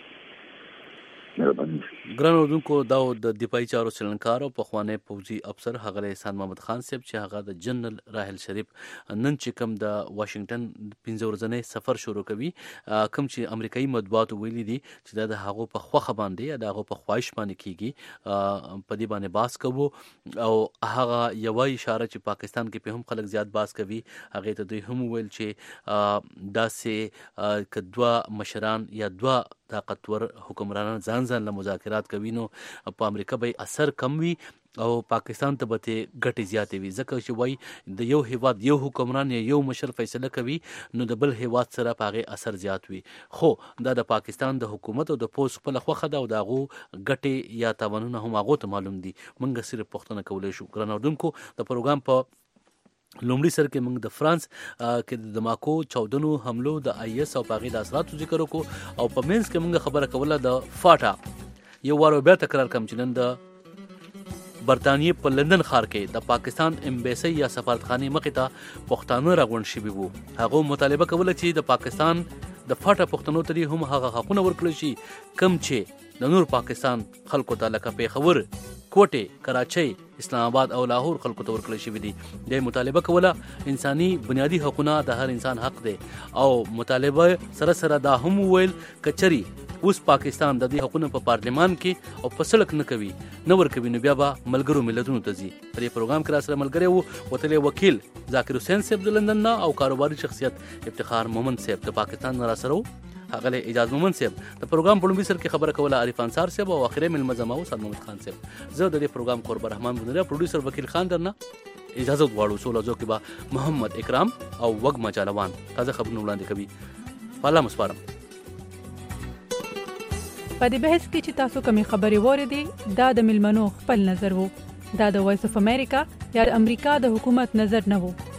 ګران اردوونکو دا د دفاعي چارو څېړنکار او پخوانی پوځي افسر هغه احسان محمد خان صاحب چې هغه د جنرال راحل شریف نن چې کوم د واشنگټن پنځه ورځنی سفر شروع کوي کوم چې امریکایي مطبوعات ویلي دي چې دا د هغه په خوخه باندې یا د هغه په خواهش باندې کیږي په دې باندې باس کوو او هغه یو اشاره چې پاکستان کې په هم خلک زیات باس کوي هغه ته دوی هم ویل چې داسې کدوا مشران یا دوا طاقتور حکمرانان ځان ځان له مذاکرات کوي نو په امریکا به اثر کم وي او پاکستان ته به ګټې زیاتې وي، ځکه چې وایي د یو هیواد یو حکمران یا یو مشر فیصله کوي نو د بل هیواد سره په هغې اثر زیات وي. خو دا د پاکستان د حکومت او د پوځ خپله خوښه ده او د هغو ګټې یا تاوانونه هم هغو ته معلوم دي. موږ صرف پوښتنه کولی شو. ګرانو اورېدونکو د پروګرام په لومړي سر کې موږ د فرانس کې د دماکو چاودنو حملو د آی اس او په هغې د اثراتو ذکر وکړو او په منځ کې موږ خبره کوله د فاټا. یو وار بیا تکرار کوم چې نن د برطانیې په لندن ښار کې د پاکستان امبیسي یا سفارتخانې مخې ته پښتانه راغونډ شوي وو. هغو مطالبه کوله چې د پاکستان د فاټا پښتنو ته هم هغه حقونه ورکړل شي کم چې د نور پاکستان خلکو ته لکه پیښور، کوټې، کراچۍ، اسلام آباد او لاهور خلکو ته ورکړل شوي دي. د مطالبه کوله انساني بنیادی حقونه د هر انسان حق دی او مطالبه سره سره دا هم وویل کچري اوس پاکستان د دې حقونه په پارلمان کې او په سړک نه کوي نه ورکوي نو بیا به ملګرو ملتونو ته ځي. په دې پروګرام کې را سره ملګری وو وتلی وکیل ذاکر حسین صاحب د لندن نه او کاروباري شخصیت افتخار مومن صاحب د پاکستان نه را سره وو. هغه اجاز مومن صاحب د پروګرام په لومړي سر کې خبره کوله عارف انصار صاحب او اخري ملمه زما او سلمان خان صاحب. زه د دې پروګرام قرب رحمان بنری پروډوسر وکیل خان درنه اجازه غواړو. سوله زو کې با محمد اکرام او وګ مجالوان تازه خبرونه وړاندې کوي. پالا مسپارم په دې بحث کې چې تاسو کومې خبرې واورېدې دا د ملمنو خپل نظر وو. دا د وایس اف امریکا یا د امریکا د حکومت نظر نه وو.